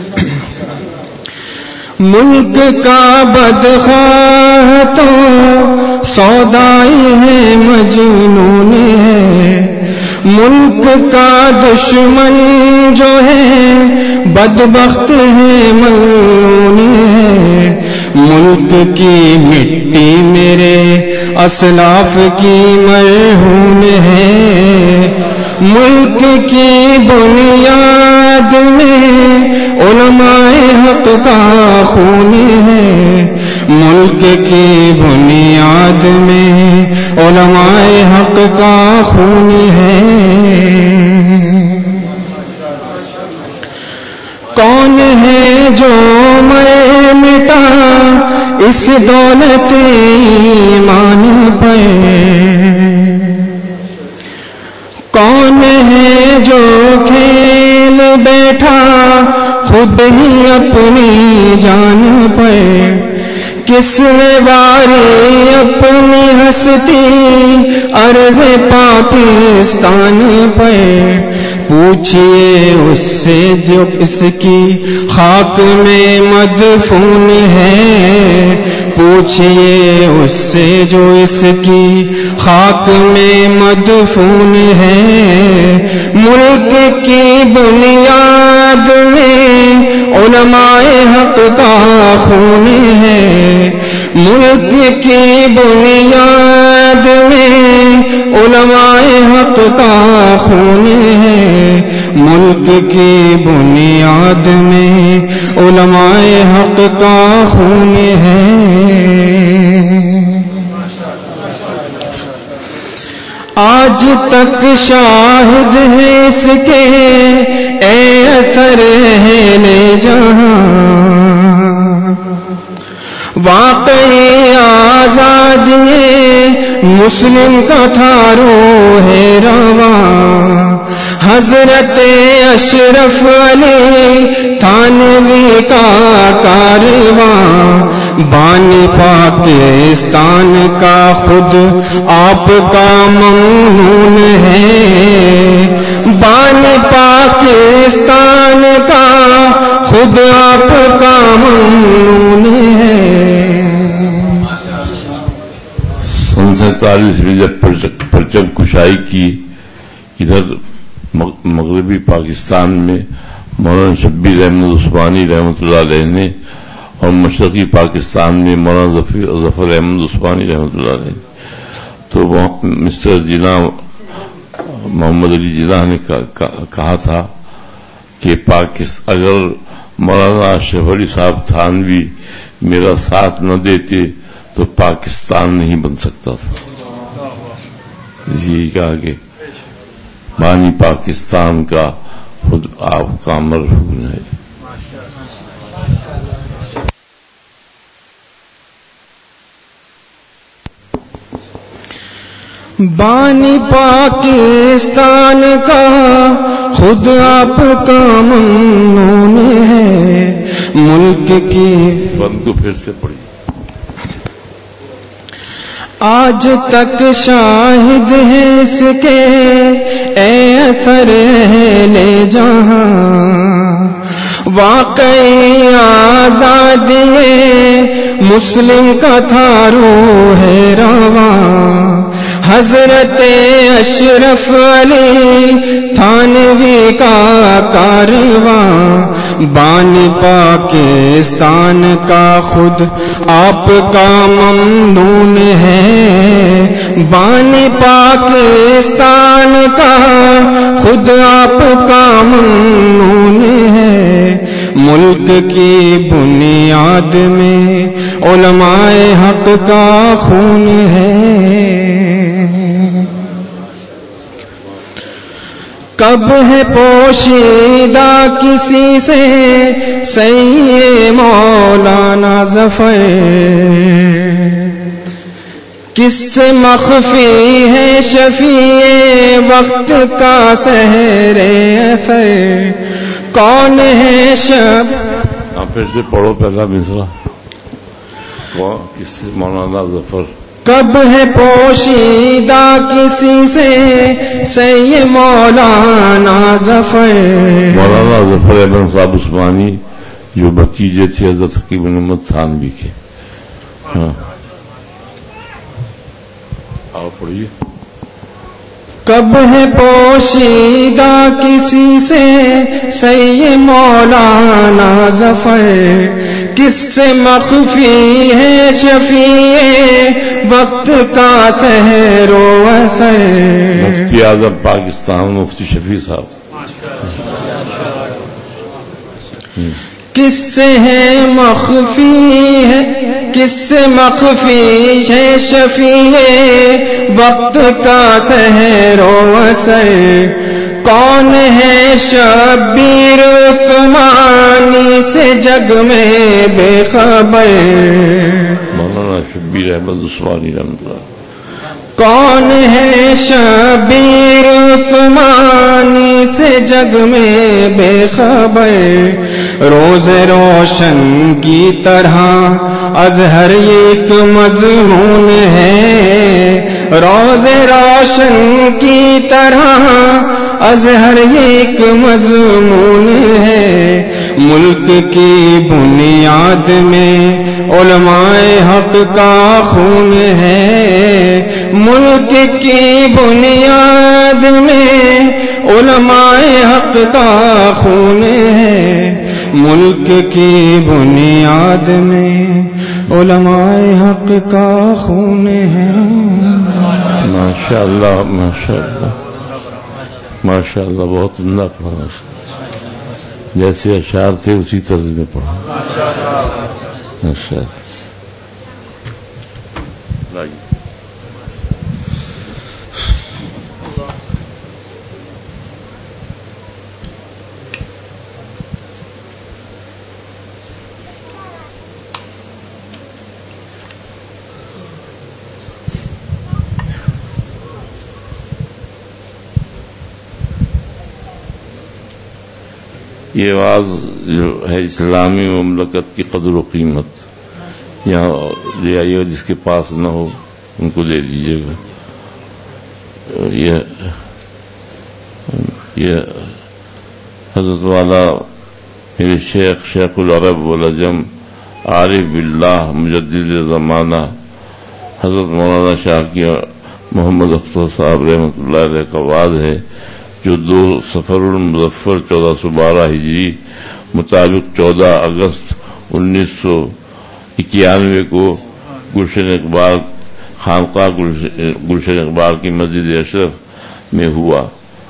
ملک کا بدخواہ تو سودائی ہے مجنون ہے، ملک کا دشمن جو ہے بدبخت ہے ملعون ہے، ملک کی مٹی میرے اسلاف کی مرہون ہے، ملک کی بنیاد میں علماء حق کا خون ہے، ملک کی بنیاد میں علماء حق کا خون ہے، کون ہے جو مر مٹا اس دولت ایمان پر، کون ہے جو کھیل بیٹھا خود ہی اپنی جان پر، کس نے واری اپنی ہستی ارض پاکستان پر، پوچھئے اس سے جو اس کی خاک میں مدفون ہے، پوچھئے اس سے جو اس کی خاک میں مدفون ہے، ملک کی بنیاد میں علماء حق کا خون ہے، ملک کی بنیاد میں علماء حق کا خون ہے، ملک کی بنیاد میں علماء حق کا خون ہے، آج تک شاہد ہے اس کے اے اثر ہے لے جہاں، واقعی آزادی مسلم کا تھارو ہے رواں، حضرت اشرف علی تھانوی کا کارواں، بانی پاکستان کا خود آپ کا ممنون ہے، بانی پاکستان کا خود آپ کا ممنون ہے۔ سن سینتالیس میں جب پرچم کشائی کی ادھر مغربی پاکستان میں مولانا شبیر احمد عثمانی رحمۃ اللہ علیہ نے، اور مشرقی پاکستان میں مولانا ظفر احمد عثمانی رحمۃ اللہ علیہ نے، تو مسٹر جناح محمد علی جناح نے کہا تھا کہ پاکستان اگر مولانا اشرف علی صاحب تھانوی میرا ساتھ نہ دیتے تو پاکستان نہیں بن سکتا تھا۔ یہی کہا کہ بانی پاکستان کا خود آپ کا مرہون ہے۔ بانی پاکستان کا خود آپ کا ممنون ہے، ملک کی بند کو پھر سے پڑھی۔ آج تک شاہد ہے اس کے اے اثر ہے لے جہاں، واقعی آزادی مسلم کا تھارو ہے رواں، حضرت اشرف علی تھانوی کا کارواں، بانی پاکستان کا خود آپ کا ممنون ہے، بانی پاکستان کا خود آپ کا ممنون ہے، ملک کی بنیاد میں علماء حق کا خون ہے۔ کب ہے پوشیدہ کسی سے سید مولانا ظفر، کس سے مخفی ہے شفیع وقت کا سحر اثر، کون ہے شب. آپ پھر سے پڑھو پہلا مصرع. کس سے مولانا ظفر، کب ہے پوشیدہ کسی سے سید مولانا ظفر. مولانا ظفر احمد صاحب عثمانی جو بھتیجے تھے حضرت حکیم محمد تھانوی کے. ہاں آؤ پڑھیے. کب ہے پوشیدہ کسی سے سید مولانا ظفر، کس سے مخفی ہے شفیع وقت کا سحر و اثر. مفتی اعظم پاکستان مفتی شفیع صاحب. کس سے ہے مخفی ہے کس سے مخفی ہے شفیع وقت کا سحر و اثر، کون ہے شبیر عثمانی سے جگ میں بے خبر. مولانا شبیر احمد عثمانی رحمۃ اللہ. کون ہے شبیر عثمانی سے جگ میں بے خبر، روز روشن کی طرح اظہر ایک مضمون ہے، روز روشن کی طرح اظہر ایک مضمون ہے. ملک کی بنیاد میں علماء حق کا خون ہے، ملک کی بنیاد میں علماء حق کا خون ہے، ملک کی بنیاد میں علماء حق کا خون ہے. ماشاء اللہ ماشاء اللہ ماشاء اللہ. بہت عمدہ پڑھا. جیسے اشعار تھے اسی طرز میں پڑھا. ماشاء اللہ. یہ آواز جو ہے اسلامی مملکت کی قدر و قیمت، یہاں لے آئیے گا، جس کے پاس نہ ہو ان کو لے لیجیے گا. یہ یہ حضرت والا میرے شیخ شیخ العرب والعجم عارف باللہ مجدد زمانہ حضرت مولانا شاہ کی محمد اختر صاحب رحمۃ اللہ علیہ کا آواز ہے، جو دو سفر المظفر چودہ سو بارہ ہجری مطابق چودہ اگست انیس سو اکیانوے کو گلشن اقبال خانقاہ گلشن اقبال کی مسجد اشرف میں ہوا،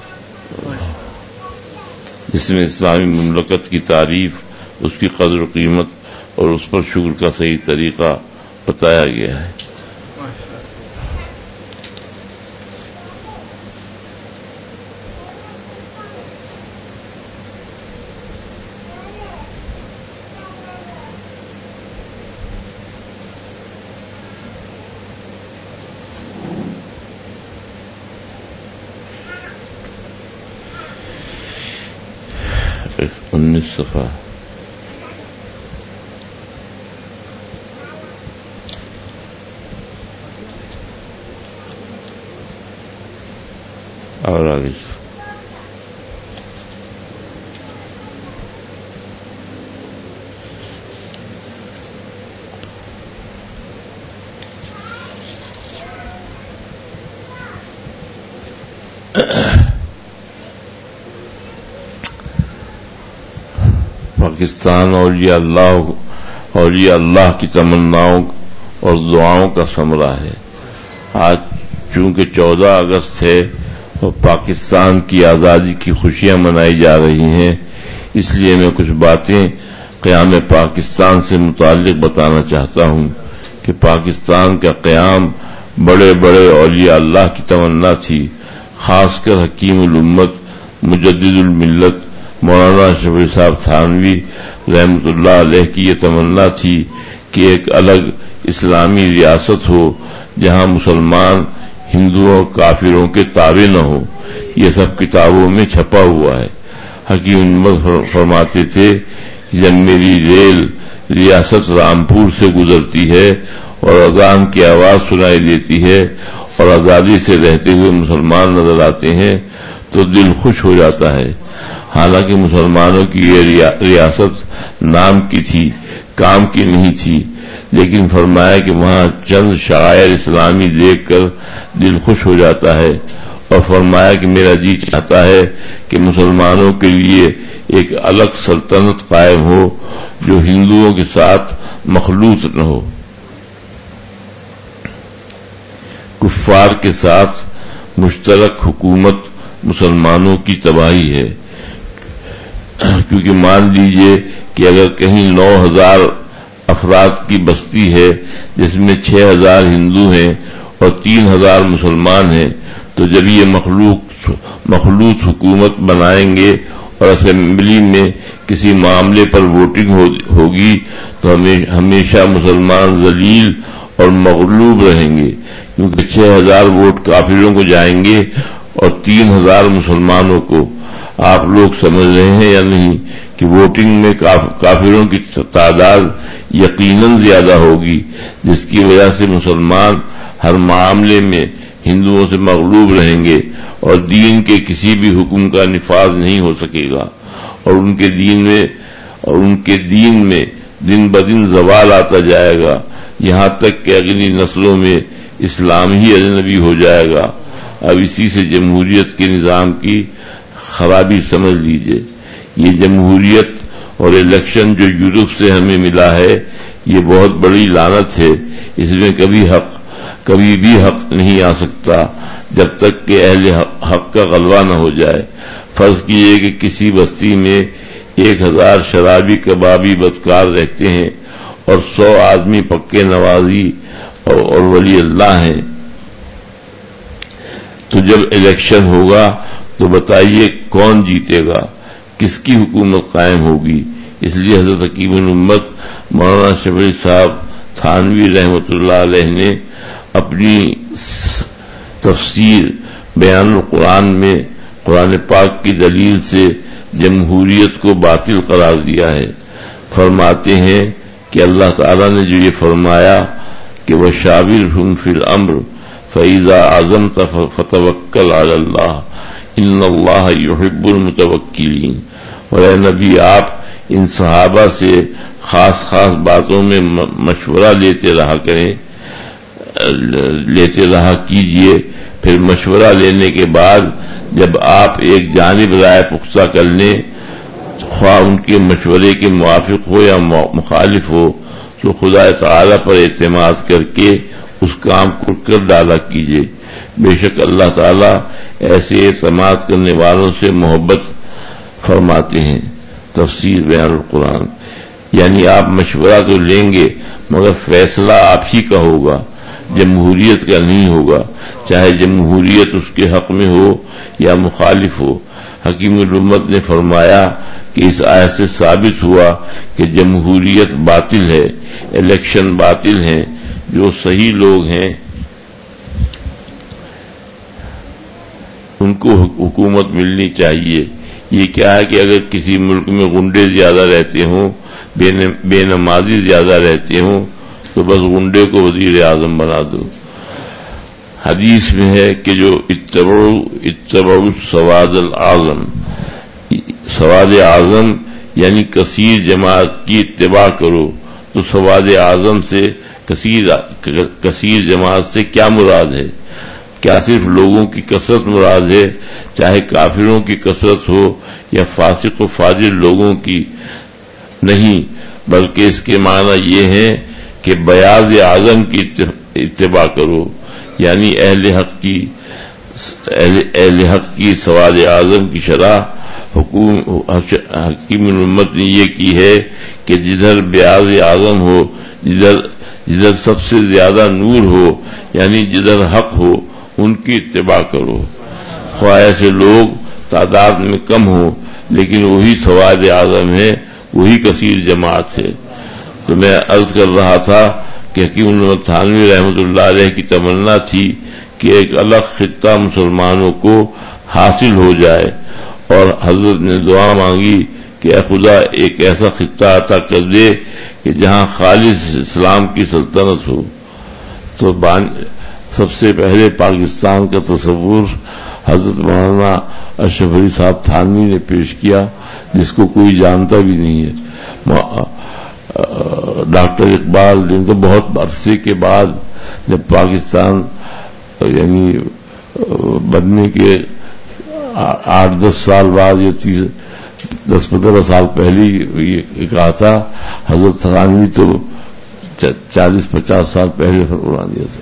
جس میں اسلامی مملکت کی تعریف، اس کی قدر و قیمت اور اس پر شکر کا صحیح طریقہ بتایا گیا ہے. انیس صفحہ. اور آگے پاکستان اولیاء اللہ اولیاء اللہ کی تمناؤں اور دعاؤں کا ثمرہ ہے. آج چونکہ چودہ اگست ہے اور پاکستان کی آزادی کی خوشیاں منائی جا رہی ہیں، اس لیے میں کچھ باتیں قیام پاکستان سے متعلق بتانا چاہتا ہوں کہ پاکستان کا قیام بڑے بڑے اولیاء اللہ کی تمنا تھی، خاص کر حکیم الامت مجدد الملت مولانا شفیع صاحب تھانوی رحمۃ اللہ علیہ کی یہ تمنا تھی کہ ایک الگ اسلامی ریاست ہو جہاں مسلمان ہندوؤں اور کافروں کے تابع نہ ہو. یہ سب کتابوں میں چھپا ہوا ہے. حکیم امت فرماتے تھے جب میری ریل ریاست رامپور سے گزرتی ہے اور اذان کی آواز سنائی دیتی ہے اور آزادی سے رہتے ہوئے مسلمان نظر آتے ہیں تو دل خوش ہو جاتا ہے. حالانکہ مسلمانوں کی یہ ریاست نام کی تھی، کام کی نہیں تھی، لیکن فرمایا کہ وہاں چند شعائر اسلامی دیکھ کر دل خوش ہو جاتا ہے. اور فرمایا کہ میرا جی چاہتا ہے کہ مسلمانوں کے لیے ایک الگ سلطنت قائم ہو جو ہندوؤں کے ساتھ مخلوط نہ ہو. کفار کے ساتھ مشترک حکومت مسلمانوں کی تباہی ہے. کیونکہ مان لیجئے کہ اگر کہیں نو ہزار افراد کی بستی ہے جس میں چھ ہزار ہندو ہیں اور تین ہزار مسلمان ہیں، تو جب یہ مخلوق مخلوط حکومت بنائیں گے اور اسمبلی میں کسی معاملے پر ووٹنگ ہوگی تو ہمیشہ مسلمان ذلیل اور مغلوب رہیں گے، کیونکہ چھ ہزار ووٹ کافروں کو جائیں گے اور تین ہزار مسلمانوں کو. آپ لوگ سمجھ رہے ہیں یا نہیں کہ ووٹنگ میں کافروں کی تعداد یقیناً زیادہ ہوگی، جس کی وجہ سے مسلمان ہر معاملے میں ہندوؤں سے مغلوب رہیں گے اور دین کے کسی بھی حکم کا نفاذ نہیں ہو سکے گا، اور ان کے دین میں اور ان کے دین میں دن بدن زوال آتا جائے گا، یہاں تک کہ اگلی نسلوں میں اسلام ہی اجنبی ہو جائے گا. اب اسی سے جمہوریت کے نظام کی خرابی سمجھ لیجئے. یہ جمہوریت اور الیکشن جو یورپ سے ہمیں ملا ہے یہ بہت بڑی لعنت ہے. اس میں کبھی حق کبھی بھی حق نہیں آ سکتا جب تک کہ اہل حق کا غلبہ نہ ہو جائے. فرض کیجئے کہ کسی بستی میں ایک ہزار شرابی کبابی بدکار رہتے ہیں اور سو آدمی پکے نوازی اور, اور ولی اللہ ہیں، تو جب الیکشن ہوگا تو بتائیے کون جیتے گا، کس کی حکومت قائم ہوگی. اس لیے حضرت حکیم الامت مولانا شفیع صاحب تھانوی رحمۃ اللہ علیہ نے اپنی تفسیر بیان القرآن میں قرآن پاک کی دلیل سے جمہوریت کو باطل قرار دیا ہے. فرماتے ہیں کہ اللہ تعالیٰ نے جو یہ فرمایا کہ وَشَاوِرْهُمْ فِي الْأَمْرِ فَإِذَا عَزَمْتَ فَتَوَكَّلْ عَلَى اللَّهِ إِنَّ اللَّهَ يُحِبُّ الْمُتَوَكِّلِينَ. اور اے نبی آپ ان صحابہ سے خاص خاص باتوں میں مشورہ لیتے رہا کریں لیتے رہا کیجئے. پھر مشورہ لینے کے بعد جب آپ ایک جانب رائے پختہ کر لیں، خواہ ان کے مشورے کے موافق ہو یا مخالف ہو، تو خدا تعالی پر اعتماد کر کے اس کام کو کر ڈالا کیجئے. بے شک اللہ تعالی ایسے اعتماد کرنے والوں سے محبت فرماتے ہیں. تفسیر بیان القرآن یعنی آپ مشورہ تو لیں گے مگر فیصلہ آپ ہی کا ہوگا، جمہوریت کا نہیں ہوگا، چاہے جمہوریت اس کے حق میں ہو یا مخالف ہو. حکیم الامت نے فرمایا کہ اس آیت سے ثابت ہوا کہ جمہوریت باطل ہے، الیکشن باطل ہیں. جو صحیح لوگ ہیں ان کو حکومت ملنی چاہیے. یہ کیا ہے کہ اگر کسی ملک میں غنڈے زیادہ رہتے ہوں، بے نمازی زیادہ رہتے ہوں، تو بس غنڈے کو وزیر اعظم بنا دو. حدیث میں ہے کہ جو اتبعوا اتبعوا السواد الاعظم، سواد اعظم یعنی کثیر جماعت کی اتباع کرو. تو سواد اعظم سے کثیر کثیر جماعت سے کیا مراد ہے؟ کیا صرف لوگوں کی کثرت مراد ہے؟ چاہے کافروں کی کثرت ہو یا فاسق و فاجر لوگوں کی؟ نہیں، بلکہ اس کے معنی یہ ہے کہ بیاض اعظم کی اتباع کرو، یعنی اہل حق کی اہل, اہل حق کی سواد اعظم کی شرح. حکیم الامت نے یہ کی ہے کہ جدھر بیاض اعظم ہو، جدھر جدھر سب سے زیادہ نور ہو، یعنی جدھر حق ہو، ان کی اتباع کرو. خواہ ایسے لوگ تعداد میں کم ہوں لیکن وہی سواد اعظم ہے، وہی کثیر جماعت ہے۔ تو میں عرض کر رہا تھا کہ حکیم الامت تھانوی رحمۃ اللہ علیہ کی تمنا تھی کہ ایک الگ خطہ مسلمانوں کو حاصل ہو جائے، اور حضرت نے دعا مانگی کہ اے خدا ایک ایسا خطہ عطا کر دے کہ جہاں خالص اسلام کی سلطنت ہو۔ تو سب سے پہلے پاکستان کا تصور حضرت مولانا اشرف علی صاحب تھانوی نے پیش کیا، جس کو کوئی جانتا بھی نہیں ہے۔ ڈاکٹر اقبال نے تو بہت عرصے کے بعد جب پاکستان یعنی بننے کے آٹھ دس سال بعد یا تیس دس پندرہ سال پہلے یہ کہا تھا، حضرت تھانوی تو چالیس پچاس سال پہلے فرما دیا تھا۔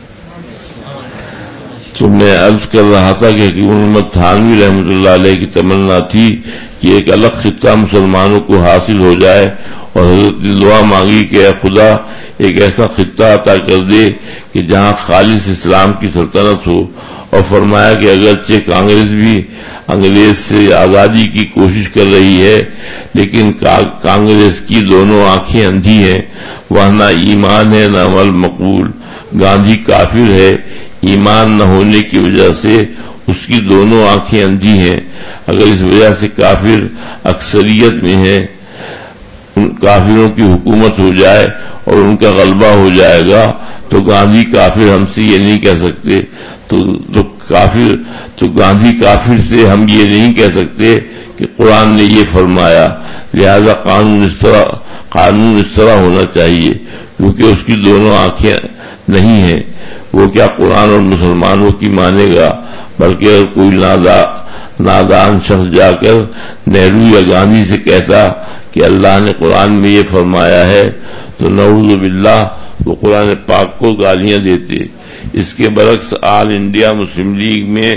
تو میں عرض کر رہا تھا کہ حکیم الامت تھانوی رحمۃ اللہ علیہ کی تمنا تھی کہ ایک الگ خطہ مسلمانوں کو حاصل ہو جائے، اور حضرت نے دعا مانگی کہ اے خدا ایک ایسا خطہ عطا کر دے کہ جہاں خالص اسلام کی سلطنت ہو، اور فرمایا کہ اگرچہ کانگریس بھی انگریز سے آزادی کی کوشش کر رہی ہے لیکن کانگریس کی دونوں آنکھیں اندھی ہیں، وہ نہ ایمان ہے نہ عمل مقبول۔ گاندھی کافر ہے، ایمان نہ ہونے کی وجہ سے اس کی دونوں آنکھیں اندھی ہیں۔ اگر اس وجہ سے کافر اکثریت میں ہے، ان کافروں کی حکومت ہو جائے اور ان کا غلبہ ہو جائے گا تو گاندھی کافر ہم سے یہ نہیں کہہ سکتے، تو, تو کافر تو گاندھی کافر سے ہم یہ نہیں کہہ سکتے کہ قرآن نے یہ فرمایا، لہذا قانون اس طرح قانون اس طرح ہونا چاہیے، کیونکہ اس کی دونوں آنکھیں نہیں ہیں۔ وہ کیا قرآن اور مسلمانوں کی مانے گا، بلکہ اگر کوئی نادا نادان شخص جا کر نہرو یا گاندھی سے کہتا کہ اللہ نے قرآن میں یہ فرمایا ہے تو نعوذ باللہ وہ قرآن پاک کو گالیاں دیتے۔ اس کے برعکس آل انڈیا مسلم لیگ میں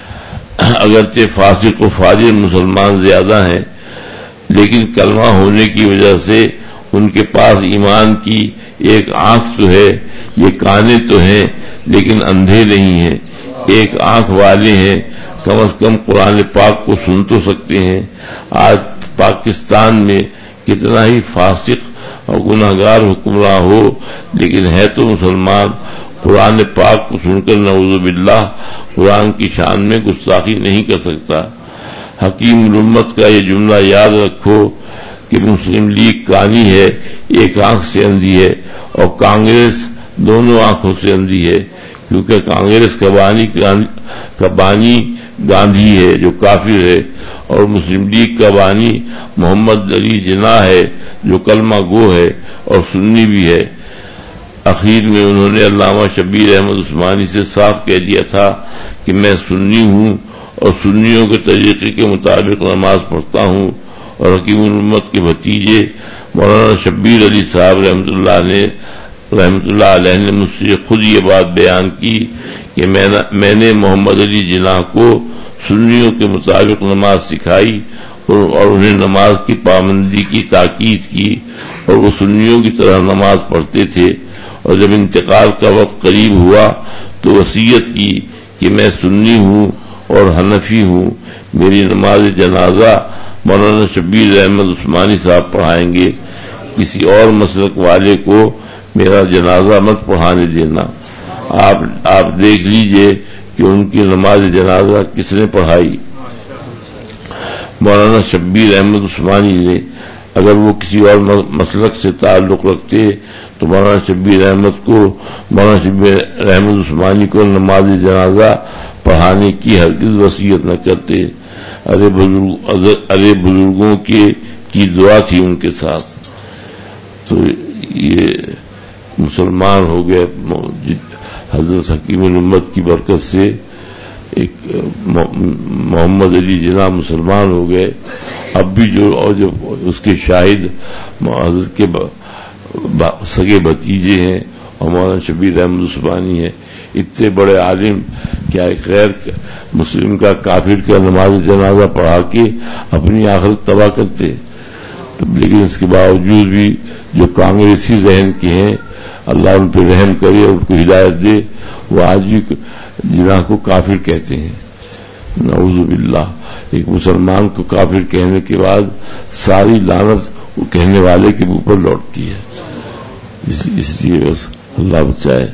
اگرچہ فاسق و فاجر مسلمان زیادہ ہیں، لیکن کلمہ ہونے کی وجہ سے ان کے پاس ایمان کی ایک آنکھ تو ہے، یہ کانے تو ہیں لیکن اندھے نہیں ہیں، ایک آنکھ والے ہیں، کم از کم قرآن پاک کو سن تو سکتے ہیں۔ آج پاکستان میں کتنا ہی فاسق اور گناہگار حکمراں ہو لیکن ہے تو مسلمان، قرآن پاک کو سن کر نعوذ باللہ قرآن کی شان میں گستاخی نہیں کر سکتا۔ حکیم الامت کا یہ جملہ یاد رکھو کہ مسلم لیگ کانی ہے، ایک آنکھ سے اندھی ہے، اور کانگریس دونوں آنکھوں سے اندھی ہے، کیونکہ کانگریس کا بانی کا بانی گاندھی ہے جو کافر ہے، اور مسلم لیگ کا بانی محمد علی جناح ہے جو کلمہ گو ہے اور سنی بھی ہے۔ اخیر میں انہوں نے علامہ شبیر احمد عثمانی سے صاف کہہ دیا تھا کہ میں سنی ہوں اور سنیوں کے طریقے کے مطابق نماز پڑھتا ہوں، اور حکیم الامت کے بھتیجے مولانا شبیر علی صاحب رحمۃ اللہ نے رحمۃ اللہ علیہ نے مجھ سے خود یہ بات بیان کی کہ میں نے محمد علی جناح کو سنیوں کے مطابق نماز سکھائی اور انہیں نماز کی پابندی کی تاکید کی، اور وہ سنیوں کی طرح نماز پڑھتے تھے، اور جب انتقال کا وقت قریب ہوا تو وصیت کی کہ میں سنی ہوں اور حنفی ہوں، میری نماز جنازہ مولانا شبیر احمد عثمانی صاحب پڑھائیں گے، کسی اور مسلک والے کو میرا جنازہ مت پڑھانے دینا۔ آپ آپ دیکھ لیجئے کہ ان کی نماز جنازہ کس نے پڑھائی؟ مولانا شبیر احمد عثمانی نے۔ اگر وہ کسی اور مسلک سے تعلق رکھتے تو مولانا شبیر احمد کو مولانا شبیر احمد عثمانی کو نماز جنازہ پڑھانے کی ہرگز وصیت نہ کرتے۔ ارے بزرگ ارے بزرگوں کی کی دعا تھی ان کے ساتھ۔ تو یہ مسلمان ہو گئے حضرت حکیم الامت کی برکت سے، ایک محمد علی جناح مسلمان ہو گئے۔ اب بھی جو اور جو اس کے شاہد حضرت کے سگے بھتیجے ہیں اور مولانا شبیر احمد عثمانی ہیں، اتنے بڑے عالم کیا غیر مسلم کا کافر کا نماز جنازہ پڑھا کے اپنی آخرت تباہ کرتے، لیکن اس کے باوجود بھی جو کانگریسی ذہن کے ہیں اللہ ان پہ رحم کرے اور ان کو ہدایت دے، وہ آج بھی جناح کو کافر کہتے ہیں۔ نعوذ باللہ. ایک مسلمان کو کافر کہنے کے بعد ساری لعنت وہ کہنے والے کے اوپر لوٹتی ہے. اس, اس لیے بس اللہ بچائے.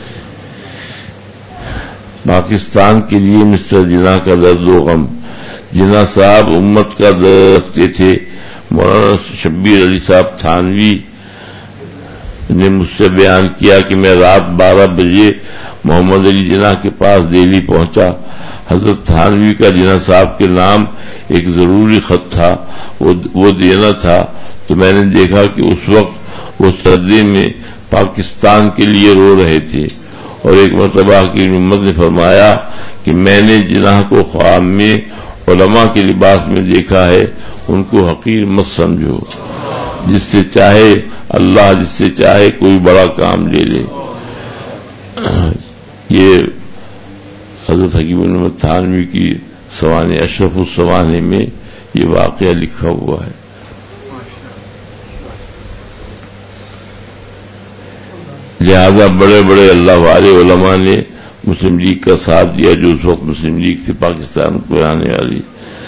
پاکستان کے لیے مسٹر جناح کا درد و غم. جناح صاحب امت کا درد رکھتے تھے. مولانا شبیر علی صاحب تھانوی نے مجھ سے بیان کیا کہ میں رات بارہ بجے محمد علی جناح کے پاس دہلی پہنچا. حضرت تھانوی کا جناح صاحب کے نام ایک ضروری خط تھا, وہ, وہ دینا تھا. تو میں نے دیکھا کہ اس وقت وہ سردی میں پاکستان کے لیے رو رہے تھے. اور ایک مرتبہ کی امت نے فرمایا کہ میں نے جناح کو خواب میں علماء کے لباس میں دیکھا ہے, ان کو حقیر مت سمجھو. جس سے چاہے اللہ, جس سے چاہے کوئی بڑا کام لے لے. یہ حضرت حکیم الامت تھانوی کی سوانح اشرف السوانح میں یہ واقعہ لکھا ہوا ہے. لہذا بڑے بڑے اللہ والے علماء نے مسلم لیگ کا ساتھ دیا, جو اس وقت مسلم لیگ تھی پاکستان کو آنے والی.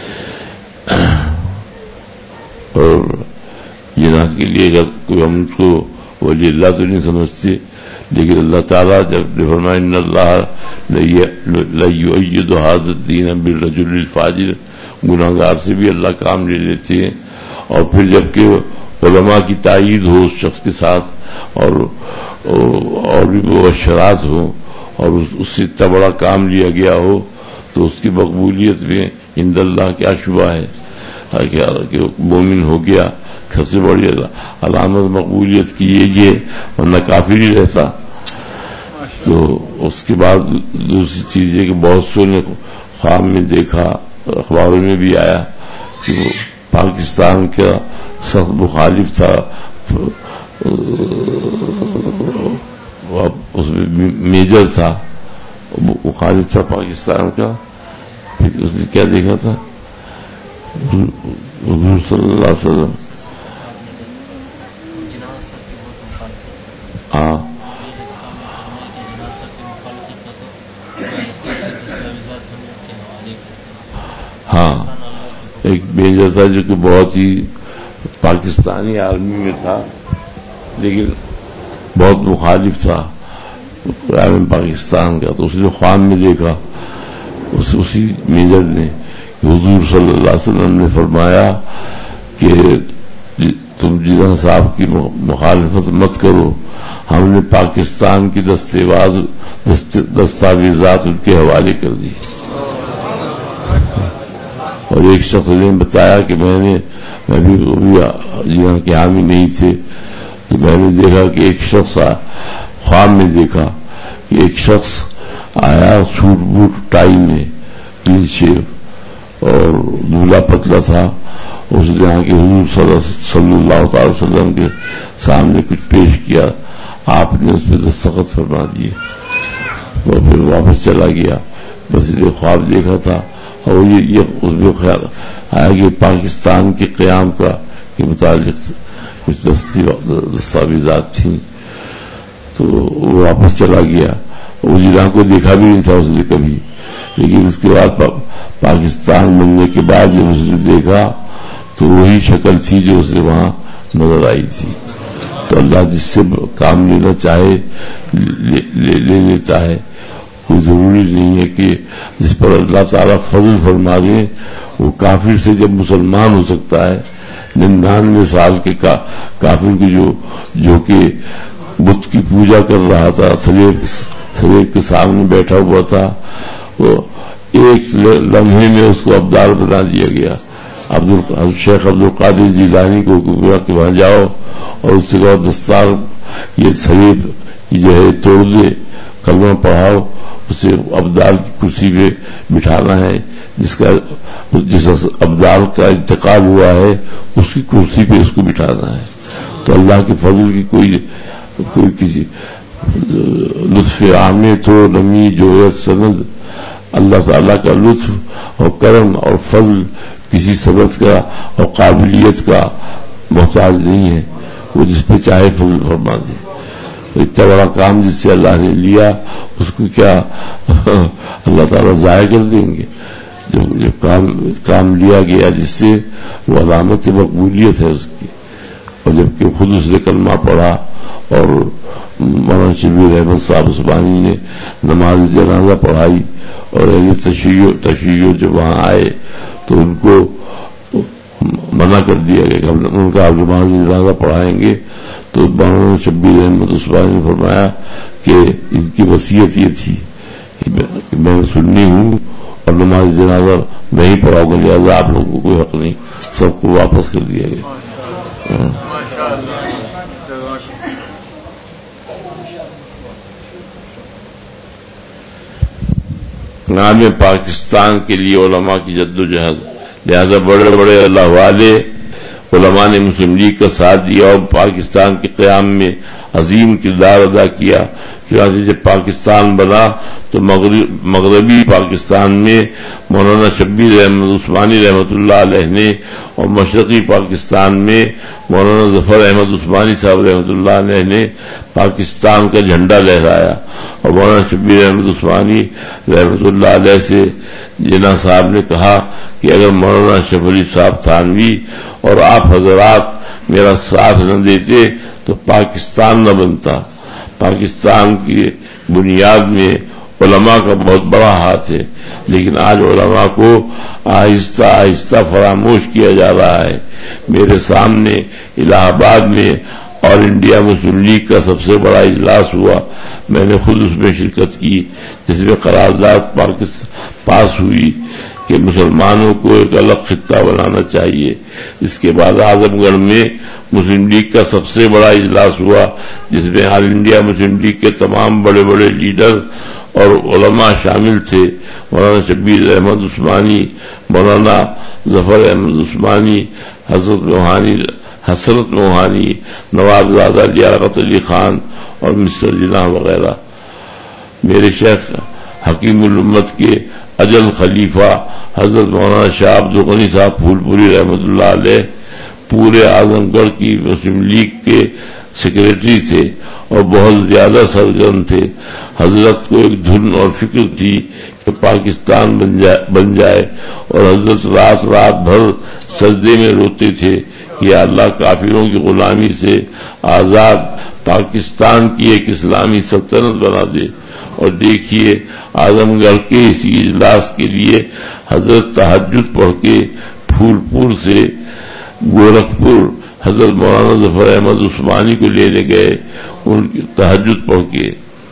اور جناح کے لیے اگر کوئی ہم اس کو ولی اللہ تو نہیں سمجھتے, لیکن اللہ تعالیٰ جب فرمایا ان اللہ لیؤید ھذا الدین بالرجل الفاجر, گناہگار سے بھی اللہ کام لے لیتے ہیں. اور پھر جبکہ علماء کی تائید ہو اس شخص کے ساتھ, اور اور بھی مبشرات ہوں, اور اس سے اتنا بڑا کام لیا گیا ہو, تو اس کی مقبولیت میں عند اللہ کیا شبہ ہے کہ مومن ہو گیا. سب سے بڑی علامت مقبولیت کی یہ ہے, ورنہ کافر ہی رہتا. تو اس کے بعد دوسری چیز ہے کہ بہت سو نے خواب میں دیکھا, اخباروں میں بھی آیا کہ وہ پاکستان کا سخت مخالف تھا. اس میں میجر تھا, مخالف تھا پاکستان کا. پھر اس نے کیا دیکھا تھا, حضور صلی اللہ علیہ وسلم. ہاں ہاں ایک میجر تھا جو کہ بہت ہی پاکستانی آرمی میں تھا, لیکن بہت مخالف تھا قیام پاکستان کا. تو اس نے خواب میں دیکھا, اس اسی میجر نے, حضور صلی اللہ علیہ وسلم نے فرمایا کہ تم جناح صاحب کی مخالفت مت کرو, ہم نے پاکستان کی دستاویز دستاویزات ان کے حوالے کر دی. اور ایک شخص نے بتایا کہ میں نے میں بھی جناح کے حامی نہیں تھے, تو میں نے دیکھا کہ ایک شخص خواب میں دیکھا کہ ایک شخص آیا سوٹ بوٹ ٹائی میں, کلین شیو, اور دولہا پتلا تھا. اس نے آ کے حضور صلی اللہ تعالی وسلم کے سامنے کچھ پیش کیا, آپ نے اس پہ دستخط فرما دیے اور پھر واپس چلا گیا. بس یہ خواب دیکھا تھا, اور یہ اس میں خیال آیا کہ پاکستان کے قیام کا کے متعلق کچھ دستاویزات تھیں, تو وہ واپس چلا گیا. وہ جناح کو دیکھا بھی نہیں تھا اس نے کبھی, لیکن اس کے بعد پاکستان بننے کے بعد جب اس نے دیکھا تو وہی شکل تھی جو اسے وہاں نظر آئی تھی. تو اللہ جس سے کام لینا چاہے لے, لے, لے لیتا ہے. کوئی ضروری نہیں ہے کہ جس پر اللہ تعالیٰ فضل فرما دے وہ کافر سے جب مسلمان ہو سکتا ہے. ننانوے سال کے کا, کافر کی جو جو کہ بت کی پوجا کر رہا تھا, سلیب سلیب کے سامنے بیٹھا ہوا تھا, وہ ایک لمحے میں اس کو ابدال بنا دیا گیا. عبد شیخ عبد القادر جیلانی کو کہ وہاں جاؤ اور اس سے کہا دستار یہ سلیب جو ہے توڑ دے, کلمہ پڑھاؤ, اسے ابدال کی کرسی پہ بٹھانا ہے. جس کا جس ابدال کا انتقال ہوا ہے اس کی کرسی پہ اس کو بٹھانا ہے. تو اللہ کے فضل کی کوئی کوئی کسی لطف عامت ہو نمی جو سند, اللہ تعالیٰ کا لطف اور کرم اور فضل کسی سند کا اور قابلیت کا محتاج نہیں ہے. وہ جس پہ چاہے فضل فرما دے. اتنا بڑا کام جس سے اللہ نے لیا اس کو کیا اللہ تعالیٰ ضائع کر دیں گے؟ جو, جو کام کام لیا گیا جس سے وہ علامت مقبولیت ہے اس کی. اور جبکہ خود اس نے کلمہ پڑھا اور مولانا شبیر احمد صاحب عثمانی نے نماز جنازہ پڑھائی اور اہل تشیع تشیع جو وہاں آئے تو ان کو منع کر دیا گیا کہ ان کا آپ نماز جنازہ پڑھائیں گے. تو مولانا شبیر احمد عثمانی نے فرمایا کہ ان کی وصیت یہ تھی کہ میں سنی ہوں اور نماز جنازہ میں ہی پڑھاؤں گا، لہٰذا آپ لوگوں کو کوئی حق نہیں، سب کو واپس کر دیا گیا. نام پاکستان کے لیے علماء کی جد و جہد، لہذا بڑے بڑے اللہ والے علماء نے مسلم لیگ کا ساتھ دیا اور پاکستان کے قیام میں عظیم کردار ادا کیا. چنانچہ جب پاکستان بنا تو مغربی پاکستان میں مولانا شبیر احمد عثمانی رحمۃ اللہ علیہ نے اور مشرقی پاکستان میں مولانا ظفر احمد عثمانی صاحب رحمۃ اللہ علیہ نے پاکستان کا جھنڈا لہرایا. اور مولانا شبیر احمد عثمانی رحمۃ اللہ علیہ سے جناح صاحب نے کہا کہ اگر مولانا شف علی صاحب تھانوی اور آپ حضرات میرا ساتھ نہ دیتے تو پاکستان نہ بنتا. پاکستان کی بنیاد میں علماء کا بہت بڑا ہاتھ ہے، لیکن آج علماء کو آہستہ آہستہ فراموش کیا جا رہا ہے. میرے سامنے الہ آباد میں اور انڈیا مسلم لیگ کا سب سے بڑا اجلاس ہوا، میں نے خود اس میں شرکت کی جس میں قرارداد پاس ہوئی کہ مسلمانوں کو ایک الگ خطہ بنانا چاہیے. اس کے بعد اعظم گڑھ میں مسلم لیگ کا سب سے بڑا اجلاس ہوا جس میں آل انڈیا مسلم لیگ کے تمام بڑے بڑے لیڈر اور علماء شامل تھے. مولانا شبیر احمد عثمانی، مولانا ظفر احمد عثمانی، حضرت موہانی حسرت موہانی، نواب زادہ لیاقت علی خان اور مسٹر جناح وغیرہ. میرے شیخ حکیم الامت کے اجل خلیفہ حضرت مولانا شاہ عبد الغنی صاحب پھول پوری رحمۃ اللہ علیہ پورے اعظم گڑھ کی مسلم لیگ کے سیکریٹری تھے اور بہت زیادہ سرگرم تھے. حضرت کو ایک دھن اور فکر تھی کہ پاکستان بن جائے بن جائے اور حضرت رات رات بھر سجدے میں روتے تھے کہ یا اللہ کافروں کی غلامی سے آزاد پاکستان کی ایک اسلامی سلطنت بنا دے. اور دیکھیے اعظم گڑھ کے اسی اجلاس کے لیے حضرت تہجد پڑھ کے پھول پور سے گورکھپور حضرت مولانا ظفر احمد عثمانی کو لینے گئے. ان کی تہجد پڑھ کے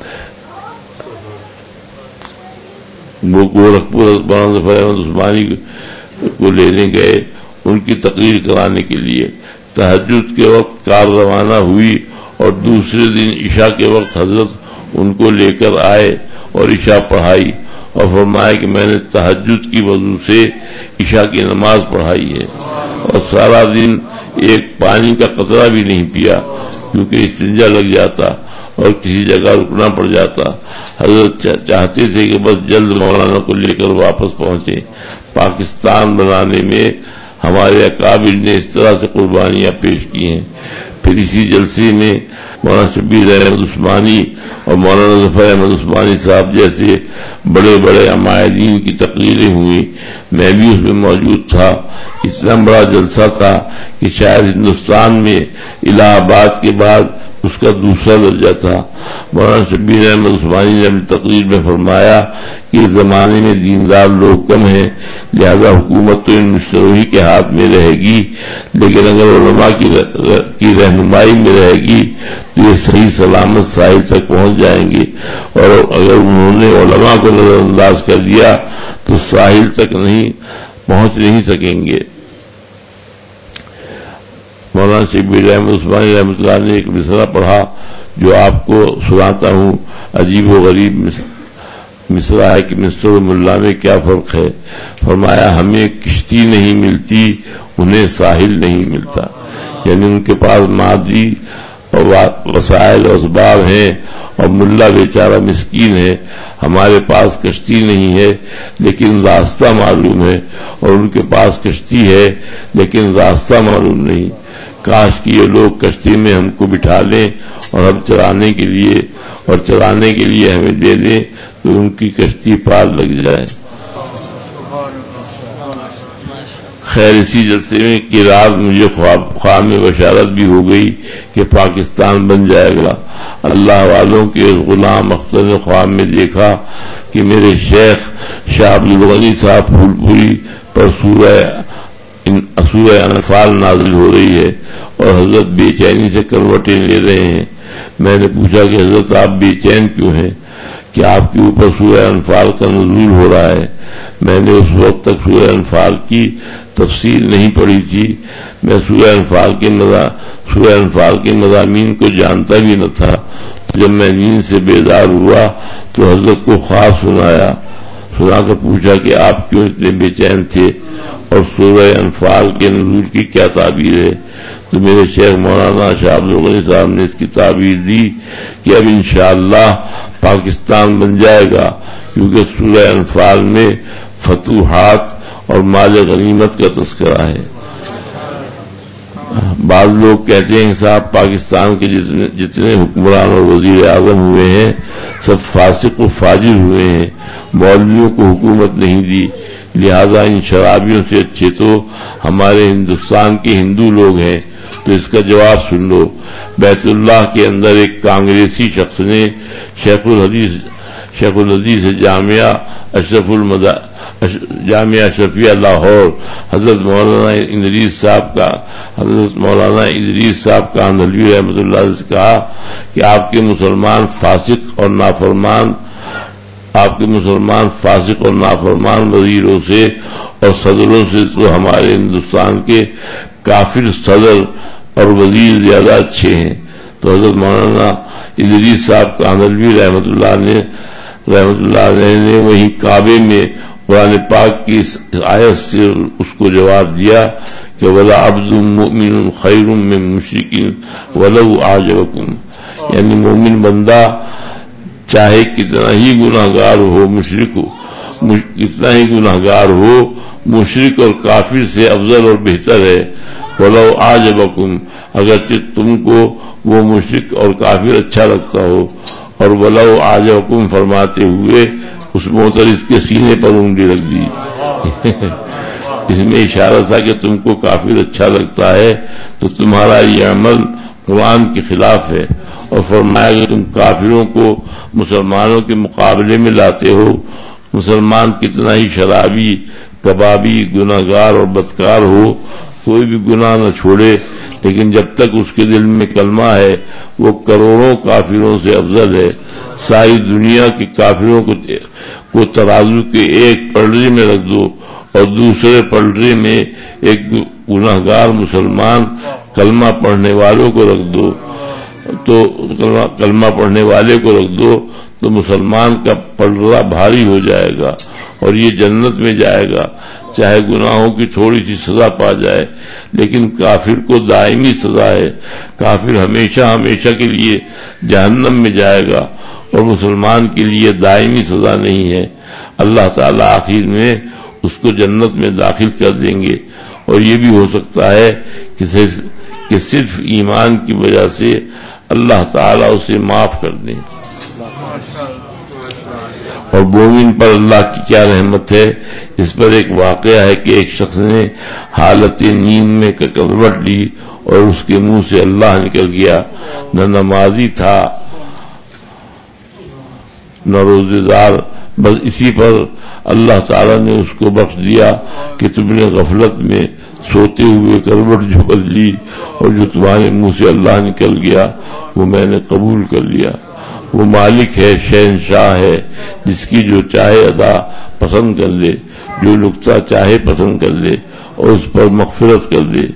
وہ گورکھپور مولانا ظفر احمد عثمانی کو لینے گئے ان کی تقریر کرانے کے لیے. تہجد کے وقت کار روانہ ہوئی اور دوسرے دن عشاء کے وقت حضرت ان کو لے کر آئے اور عشاء پڑھائی اور فرمایا کہ میں نے تہجد کی وضو سے عشاء کی نماز پڑھائی ہے اور سارا دن ایک پانی کا قطرہ بھی نہیں پیا کیونکہ استنجا لگ جاتا اور کسی جگہ رکنا پڑ جاتا. حضرت چاہتے تھے کہ بس جلد مولانا کو لے کر واپس پہنچے. پاکستان بنانے میں ہمارے اکابر نے اس طرح سے قربانیاں پیش کی ہیں. پھر اسی جلسے میں مولانا شبیر احمد عثمانی اور مولانا ظفر احمد عثمانی صاحب جیسے بڑے بڑے عمائدین کی تقریریں ہوئی. میں بھی اس میں موجود تھا. اتنا بڑا جلسہ تھا کہ شاید ہندوستان میں الہ آباد کے بعد اس کا دوسرا درجہ تھا. مولانا شبیر احمد عثمانی نے اپنی تقریر میں فرمایا کہ اس زمانے میں دیندار لوگ کم ہیں، لہذا حکومت تو ان مشتروہی کے ہاتھ میں رہے گی، لیکن اگر علماء کی رہنمائی میں رہے گی تو یہ صحیح سلامت ساحل تک پہنچ جائیں گے، اور اگر انہوں نے علماء کو نظر انداز کر دیا تو ساحل تک نہیں پہنچ نہیں سکیں گے. مولانا شبیر احمد عثمانی رحمۃ اللہ نے ایک مصرع پڑھا جو آپ کو سناتا ہوں. عجیب و غریب مصرع ہے کہ مصر و ملا میں کیا فرق ہے. فرمایا ہمیں کشتی نہیں ملتی انہیں ساحل نہیں ملتا. یعنی ان کے پاس مادی اور وسائل و اسباب ہیں اور ملا بیچارہ مسکین ہے. ہمارے پاس کشتی نہیں ہے لیکن راستہ معلوم ہے، اور ان کے پاس کشتی ہے لیکن راستہ معلوم نہیں. کاش کہ یہ لوگ کشتی میں ہم کو بٹھا لیں اور ہم چلانے کے لیے اور چلانے کے لیے ہمیں دے دیں تو ان کی کشتی پار لگ جائے. خیر اسی جلسے میں کی رات مجھے خواب خواب میں بشارت بھی ہو گئی کہ پاکستان بن جائے گا. اللہ والوں کے غلام اختر نے خواب میں دیکھا کہ میرے شیخ شاہ عبدالغنی صاحب پھول پوری پر سورہ سورہ انفال نازل ہو رہی ہے اور حضرت بے چینی سے کروٹیں لے رہے ہیں. میں نے پوچھا کہ حضرت آپ بے چین کیوں ہیں کہ آپ کے اوپر سورہ انفال کا نزول ہو رہا ہے. میں نے اس وقت تک سورہ انفال کی تفصیل نہیں پڑھی تھی. میں سورہ انفال کے مضا سورہ انفال کے مضامین کو جانتا بھی نہ تھا. جب میں نیند سے بیدار ہوا تو حضرت کو خواب سنایا. سنا کر پوچھا کہ آپ کیوں اتنے بے چین تھے اور سورہ انفال کے نزول کی کیا تعبیر ہے. تو میرے شیخ مولانا شاہ عبدالغنی صاحب نے اس کی تعبیر دی کہ اب انشاءاللہ پاکستان بن جائے گا، کیونکہ سورہ انفال میں فتوحات اور مال غنیمت کا تذکرہ ہے. بعض لوگ کہتے ہیں کہ صاحب پاکستان کے جتنے جتنے حکمران اور وزیر اعظم ہوئے ہیں سب فاسق و فاجر ہوئے ہیں، مولویوں کو حکومت نہیں دی، لہذا ان شرابیوں سے اچھے تو ہمارے ہندوستان کے ہندو لوگ ہیں. تو اس کا جواب سن لو. بیت اللہ کے اندر ایک کانگریسی شخص نے شیخ الحدیث شیخ الحدیث جامعہ اشرف المدا جامعہ اشرفیہ لاہور حضرت مولانا ادریس صاحب کا حضرت مولانا ادریس صاحب کا اندلوی رحمۃ اللہ علیہ سے کہا کہ آپ کے مسلمان فاسق اور نافرمان آپ کے مسلمان فاسق اور نافرمان وزیروں سے اور صدروں سے تو ہمارے ہندوستان کے کافر صدر اور وزیر زیادہ اچھے ہیں. تو حضرت مولانا ادریس صاحب کا اندلوی رحمۃ اللہ نے رحمۃ اللہ علیہ نے وہیں کعبے میں قرآن پاک کی اس آیت سے اس کو جواب دیا کہ ولا عبد مؤمن خیر من مشرک ولو اعجبکم، یعنی مومن بندہ چاہے کتنا ہی گناہگار ہو مشرک ہو کتنا ہی گناہگار ہو مشرک اور کافر سے افضل اور بہتر ہے. ولو اعجبکم، اگرچہ تم کو وہ مشرک اور کافر اچھا لگتا ہو. اور ولو اعجبکم فرماتے ہوئے اس معترض کے سینے پر انگلی رکھ دی. اس میں اشارہ تھا کہ تم کو کافر اچھا لگتا ہے تو تمہارا یہ عمل قرآن کے خلاف ہے. اور فرمایا کہ تم کافروں کو مسلمانوں کے مقابلے میں لاتے ہو. مسلمان کتنا ہی شرابی کبابی گناہگار اور بدکار ہو کوئی بھی گناہ نہ چھوڑے، لیکن جب تک اس کے دل میں کلمہ ہے وہ کروڑوں کافروں سے افضل ہے. ساری دنیا کے کافروں کو کو ترازو کے ایک پلڑے میں رکھ دو اور دوسرے پلڑے میں ایک گناہگار مسلمان کلمہ پڑھنے والوں کو رکھ دو تو کلمہ پڑھنے والے کو رکھ دو تو مسلمان کا پلڑا بھاری ہو جائے گا اور یہ جنت میں جائے گا، چاہے گناہوں کی تھوڑی سی سزا پا جائے. لیکن کافر کو دائمی سزا ہے، کافر ہمیشہ ہمیشہ کے لیے جہنم میں جائے گا اور مسلمان کے لیے دائمی سزا نہیں ہے. اللہ تعالیٰ آخر میں اس کو جنت میں داخل کر دیں گے. اور یہ بھی ہو سکتا ہے کہ صرف کہ صرف ایمان کی وجہ سے اللہ تعالیٰ اسے معاف کر دیں. اور مومن پر اللہ کی کیا رحمت ہے. اس پر ایک واقعہ ہے کہ ایک شخص نے حالت نیند میں کروٹ لی اور اس کے منہ سے اللہ نکل گیا. نہ نمازی تھا نہ روزے دار، بس اسی پر اللہ تعالیٰ نے اس کو بخش دیا کہ تم نے غفلت میں سوتے ہوئے کروٹ جو بدلی اور جو تمہارے منہ سے اللہ نکل گیا وہ میں نے قبول کر لیا. وہ مالک ہے، شہنشاہ ہے، جس کی جو چاہے ادا پسند کر لے، جو نقطہ چاہے پسند کر لے اور اس پر مغفرت کر دے.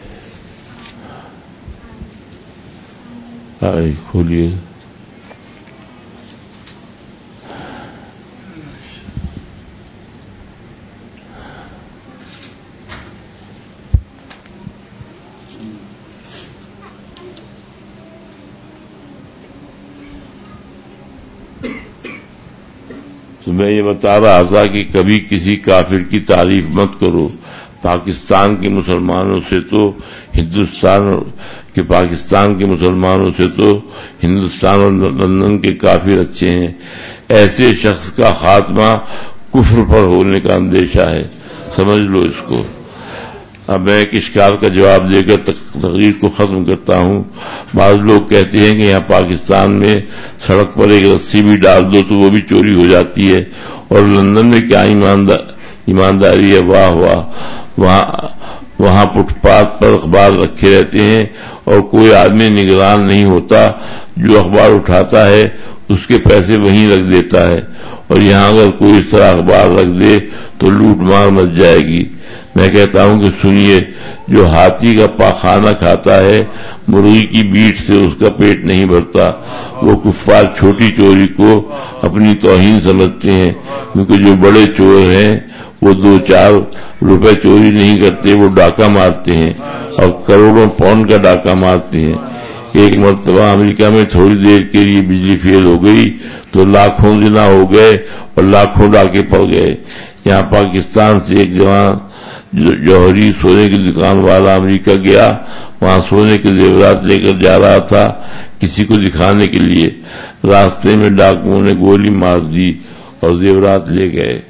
آئے کھولیے. تو میں یہ بتا رہا تھا کہ کبھی کسی کافر کی تعریف مت کرو. پاکستان کے مسلمانوں سے تو ہندوستان کے پاکستان کے مسلمانوں سے تو ہندوستان اور لندن کے کافر اچھے ہیں. ایسے شخص کا خاتمہ کفر پر ہونے کا اندیشہ ہے، سمجھ لو اس کو. اب میں ایک اشکال کا جواب دے کر تقریر کو ختم کرتا ہوں. بعض لوگ کہتے ہیں کہ یہاں پاکستان میں سڑک پر ایک رسی بھی ڈال دو تو وہ بھی چوری ہو جاتی ہے، اور لندن میں کیا ایمانداری ہے. واہ واہ، وہاں وہاں فٹ پاتھ پر اخبار رکھے رہتے ہیں اور کوئی آدمی نگران نہیں ہوتا. جو اخبار اٹھاتا ہے اس کے پیسے وہیں رکھ دیتا ہے، اور یہاں اگر کوئی اس طرح اخبار رکھ دے تو لوٹ مار مچ جائے گی. میں کہتا ہوں کہ سنیے، جو ہاتھی کا پاخانہ کھاتا ہے مرغی کی بیٹ سے اس کا پیٹ نہیں بھرتا. وہ کفار چھوٹی چوری کو اپنی توہین سمجھتے ہیں، کیونکہ جو بڑے چور ہیں وہ دو چار روپے چوری نہیں کرتے، وہ ڈاکہ مارتے ہیں اور کروڑوں پاؤنڈ کا ڈاکہ مارتے ہیں. ایک مرتبہ امریکہ میں تھوڑی دیر کے لیے بجلی فیل ہو گئی تو لاکھوں زنا ہو گئے اور لاکھوں ڈاکے پڑ گئے. یہاں پاکستان سے ایک جوان جوہری سونے کی دکان والا امریکہ گیا. وہاں سونے کے زیورات لے کر جا رہا تھا کسی کو دکھانے کے لیے. راستے میں ڈاکوؤں نے گولی مار دی اور زیورات لے گئے.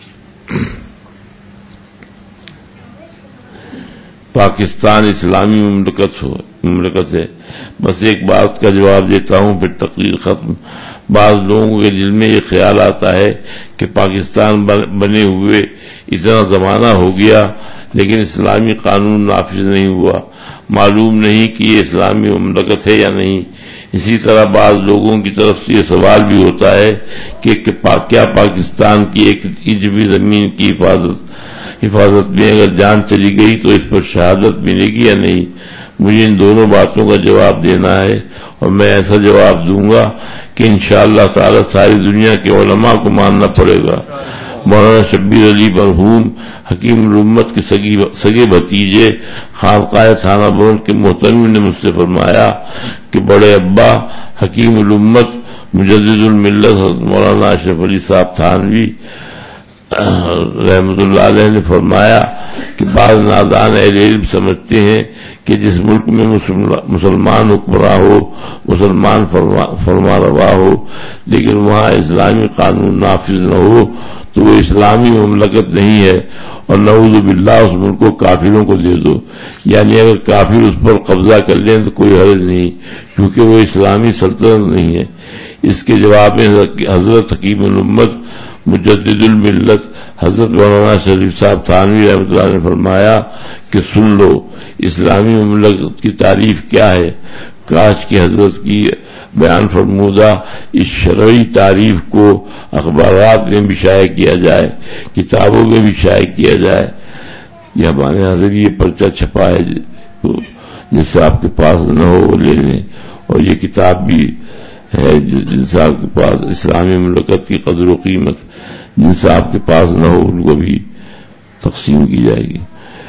پاکستان اسلامی مملکت ہو مملکت ہے. بس ایک بات کا جواب دیتا ہوں پھر تقریر ختم. بعض لوگوں کے دل میں یہ خیال آتا ہے کہ پاکستان بنے ہوئے اتنا زمانہ ہو گیا لیکن اسلامی قانون نافذ نہیں ہوا. معلوم نہیں کہ یہ اسلامی مملکت ہے یا نہیں. اسی طرح بعض لوگوں کی طرف سے یہ سوال بھی ہوتا ہے کہ کیا پاکستان کی ایک انچ بھی زمین کی حفاظت حفاظت میں اگر جان چلی گئی تو اس پر شہادت ملے گی یا نہیں. مجھے ان دونوں باتوں کا جواب دینا ہے اور میں ایسا جواب دوں گا کہ انشاءاللہ تعالی ساری دنیا کے علماء کو ماننا پڑے گا. مولانا شبیر علی مرحوم حکیم الامت کے سگے بھتیجے خانقاہ تھانہ بون کے محترم نے مجھ سے فرمایا کہ بڑے ابا حکیم الامت مجدد الملت حضرت مولانا اشرف علی صاحب تھانوی رحمت اللہ علیہ نے فرمایا کہ بعض نادان اہل علم سمجھتے ہیں کہ جس ملک میں مسلمان حکمراں ہو، مسلمان فرما روا ہو، لیکن وہاں اسلامی قانون نافذ نہ ہو تو وہ اسلامی مملکت نہیں ہے، اور نعوذ باللہ اس ملک کو کافروں کو دے دو. یعنی اگر کافر اس پر قبضہ کر لیں تو کوئی حرج نہیں، کیونکہ وہ اسلامی سلطنت نہیں ہے. اس کے جواب میں حضرت حکیم الامت مجدد الملت حضرت مولانا شریف صاحب تھانوی رحمۃ اللہ نے فرمایا کہ سن لو اسلامی مملکت کی تعریف کیا ہے. کاش کی حضرت کی بیان فرمودہ اس شرعی تعریف کو اخبارات میں بھی شائع کیا جائے، کتابوں میں بھی شائع کیا جائے. یہ ہمارے حاضر یہ پرچہ چھپا ہے جس سے آپ کے پاس نہ ہو وہ لے لیں، اور یہ کتاب بھی ہے جن سے آپ کے پاس اسلامی مملکت کی قدر و قیمت جن سے آپ کے پاس نہ ہو ان کو بھی تقسیم کی جائے گی.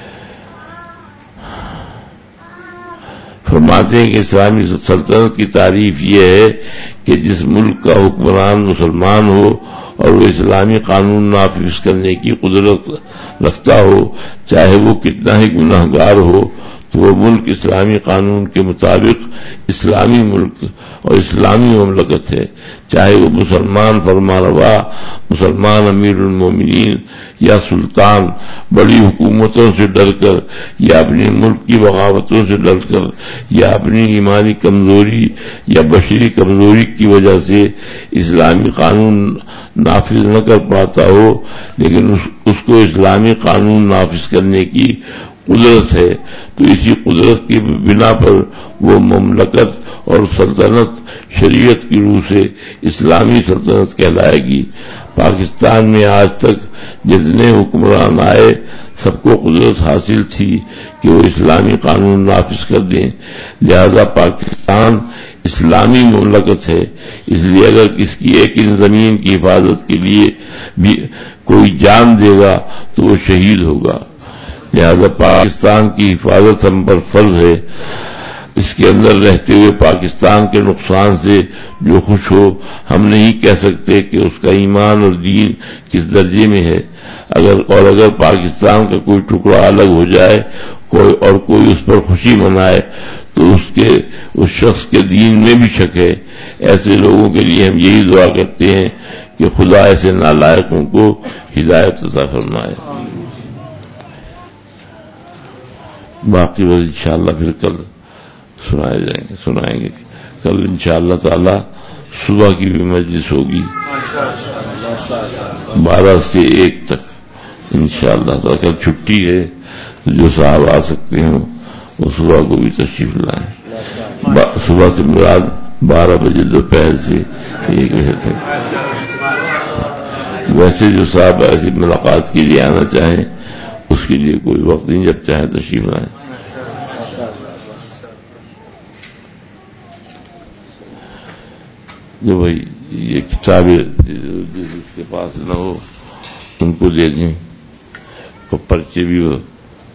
فرماتے ہیں کہ اسلامی سلطنت کی تعریف یہ ہے کہ جس ملک کا حکمران مسلمان ہو اور وہ اسلامی قانون نافذ کرنے کی قدرت رکھتا ہو، چاہے وہ کتنا ہی گناہگار ہو، تو وہ ملک اسلامی قانون کے مطابق اسلامی ملک اور اسلامی مملکت ہے. چاہے وہ مسلمان فرما روا، مسلمان امیر المومنین یا سلطان بڑی حکومتوں سے ڈر کر یا اپنے ملک کی بغاوتوں سے ڈر کر یا اپنی ایمانی کمزوری یا بشری کمزوری کی وجہ سے اسلامی قانون نافذ نہ کر پاتا ہو، لیکن اس, اس کو اسلامی قانون نافذ کرنے کی قدرت ہے، تو اسی قدرت کی بنا پر وہ مملکت اور سلطنت شریعت کی روح سے اسلامی سلطنت کہلائے گی. پاکستان میں آج تک جتنے حکمران آئے سب کو قدرت حاصل تھی کہ وہ اسلامی قانون نافذ کر دیں، لہذا پاکستان اسلامی مملکت ہے. اس لیے اگر کس کی ایک ان زمین کی حفاظت کے لیے بھی کوئی جان دے گا تو وہ شہید ہوگا. لہذا پاکستان کی حفاظت ہم پر فرض ہے. اس کے اندر رہتے ہوئے پاکستان کے نقصان سے جو خوش ہو، ہم نہیں کہہ سکتے کہ اس کا ایمان اور دین کس درجے میں ہے. اگر اور اگر پاکستان کا کوئی ٹکڑا الگ ہو جائے کوئی اور کوئی اس پر خوشی منائے تو اس کے اس شخص کے دین میں بھی شک ہے. ایسے لوگوں کے لیے ہم یہی دعا کرتے ہیں کہ خدا ایسے نالائقوں کو ہدایت عطا فرمائے. باقی بس انشاءاللہ پھر کل سنائے جائیں گے سنائیں گے کل انشاءاللہ تعالی صبح کی بھی مجلس ہوگی بارہ سے ایک تک انشاءاللہ تعالی. کل چھٹی ہے تو جو صاحب آ سکتے ہیں وہ صبح کو بھی تشریف لائیں. صبح سے مراد بارہ بجے دوپہر سے ایک بجے تک. ویسے جو صاحب ایسی ملاقات کے لیے آنا چاہیں اس کے لیے کوئی وقت نہیں، جب چاہے تشریف لائیں. جو بھائی یہ کتابیں جس کے پاس نہ ہو ان کو دے دیں اور پرچے بھی ہو.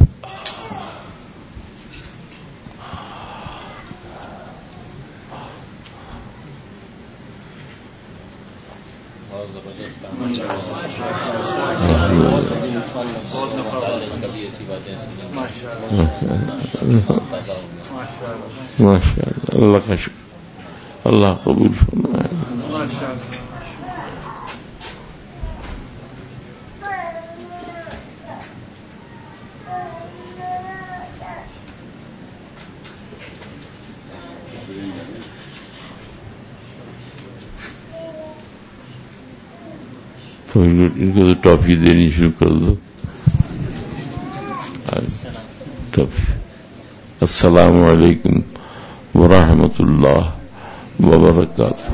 ماشاء اللہ، اللہ کا شکر، اللہ قبول فرمائے. تو ان کو تو ٹافی دینی شروع کر دو. السلام علیکم ورحمۃ اللہ وبرکاتہ.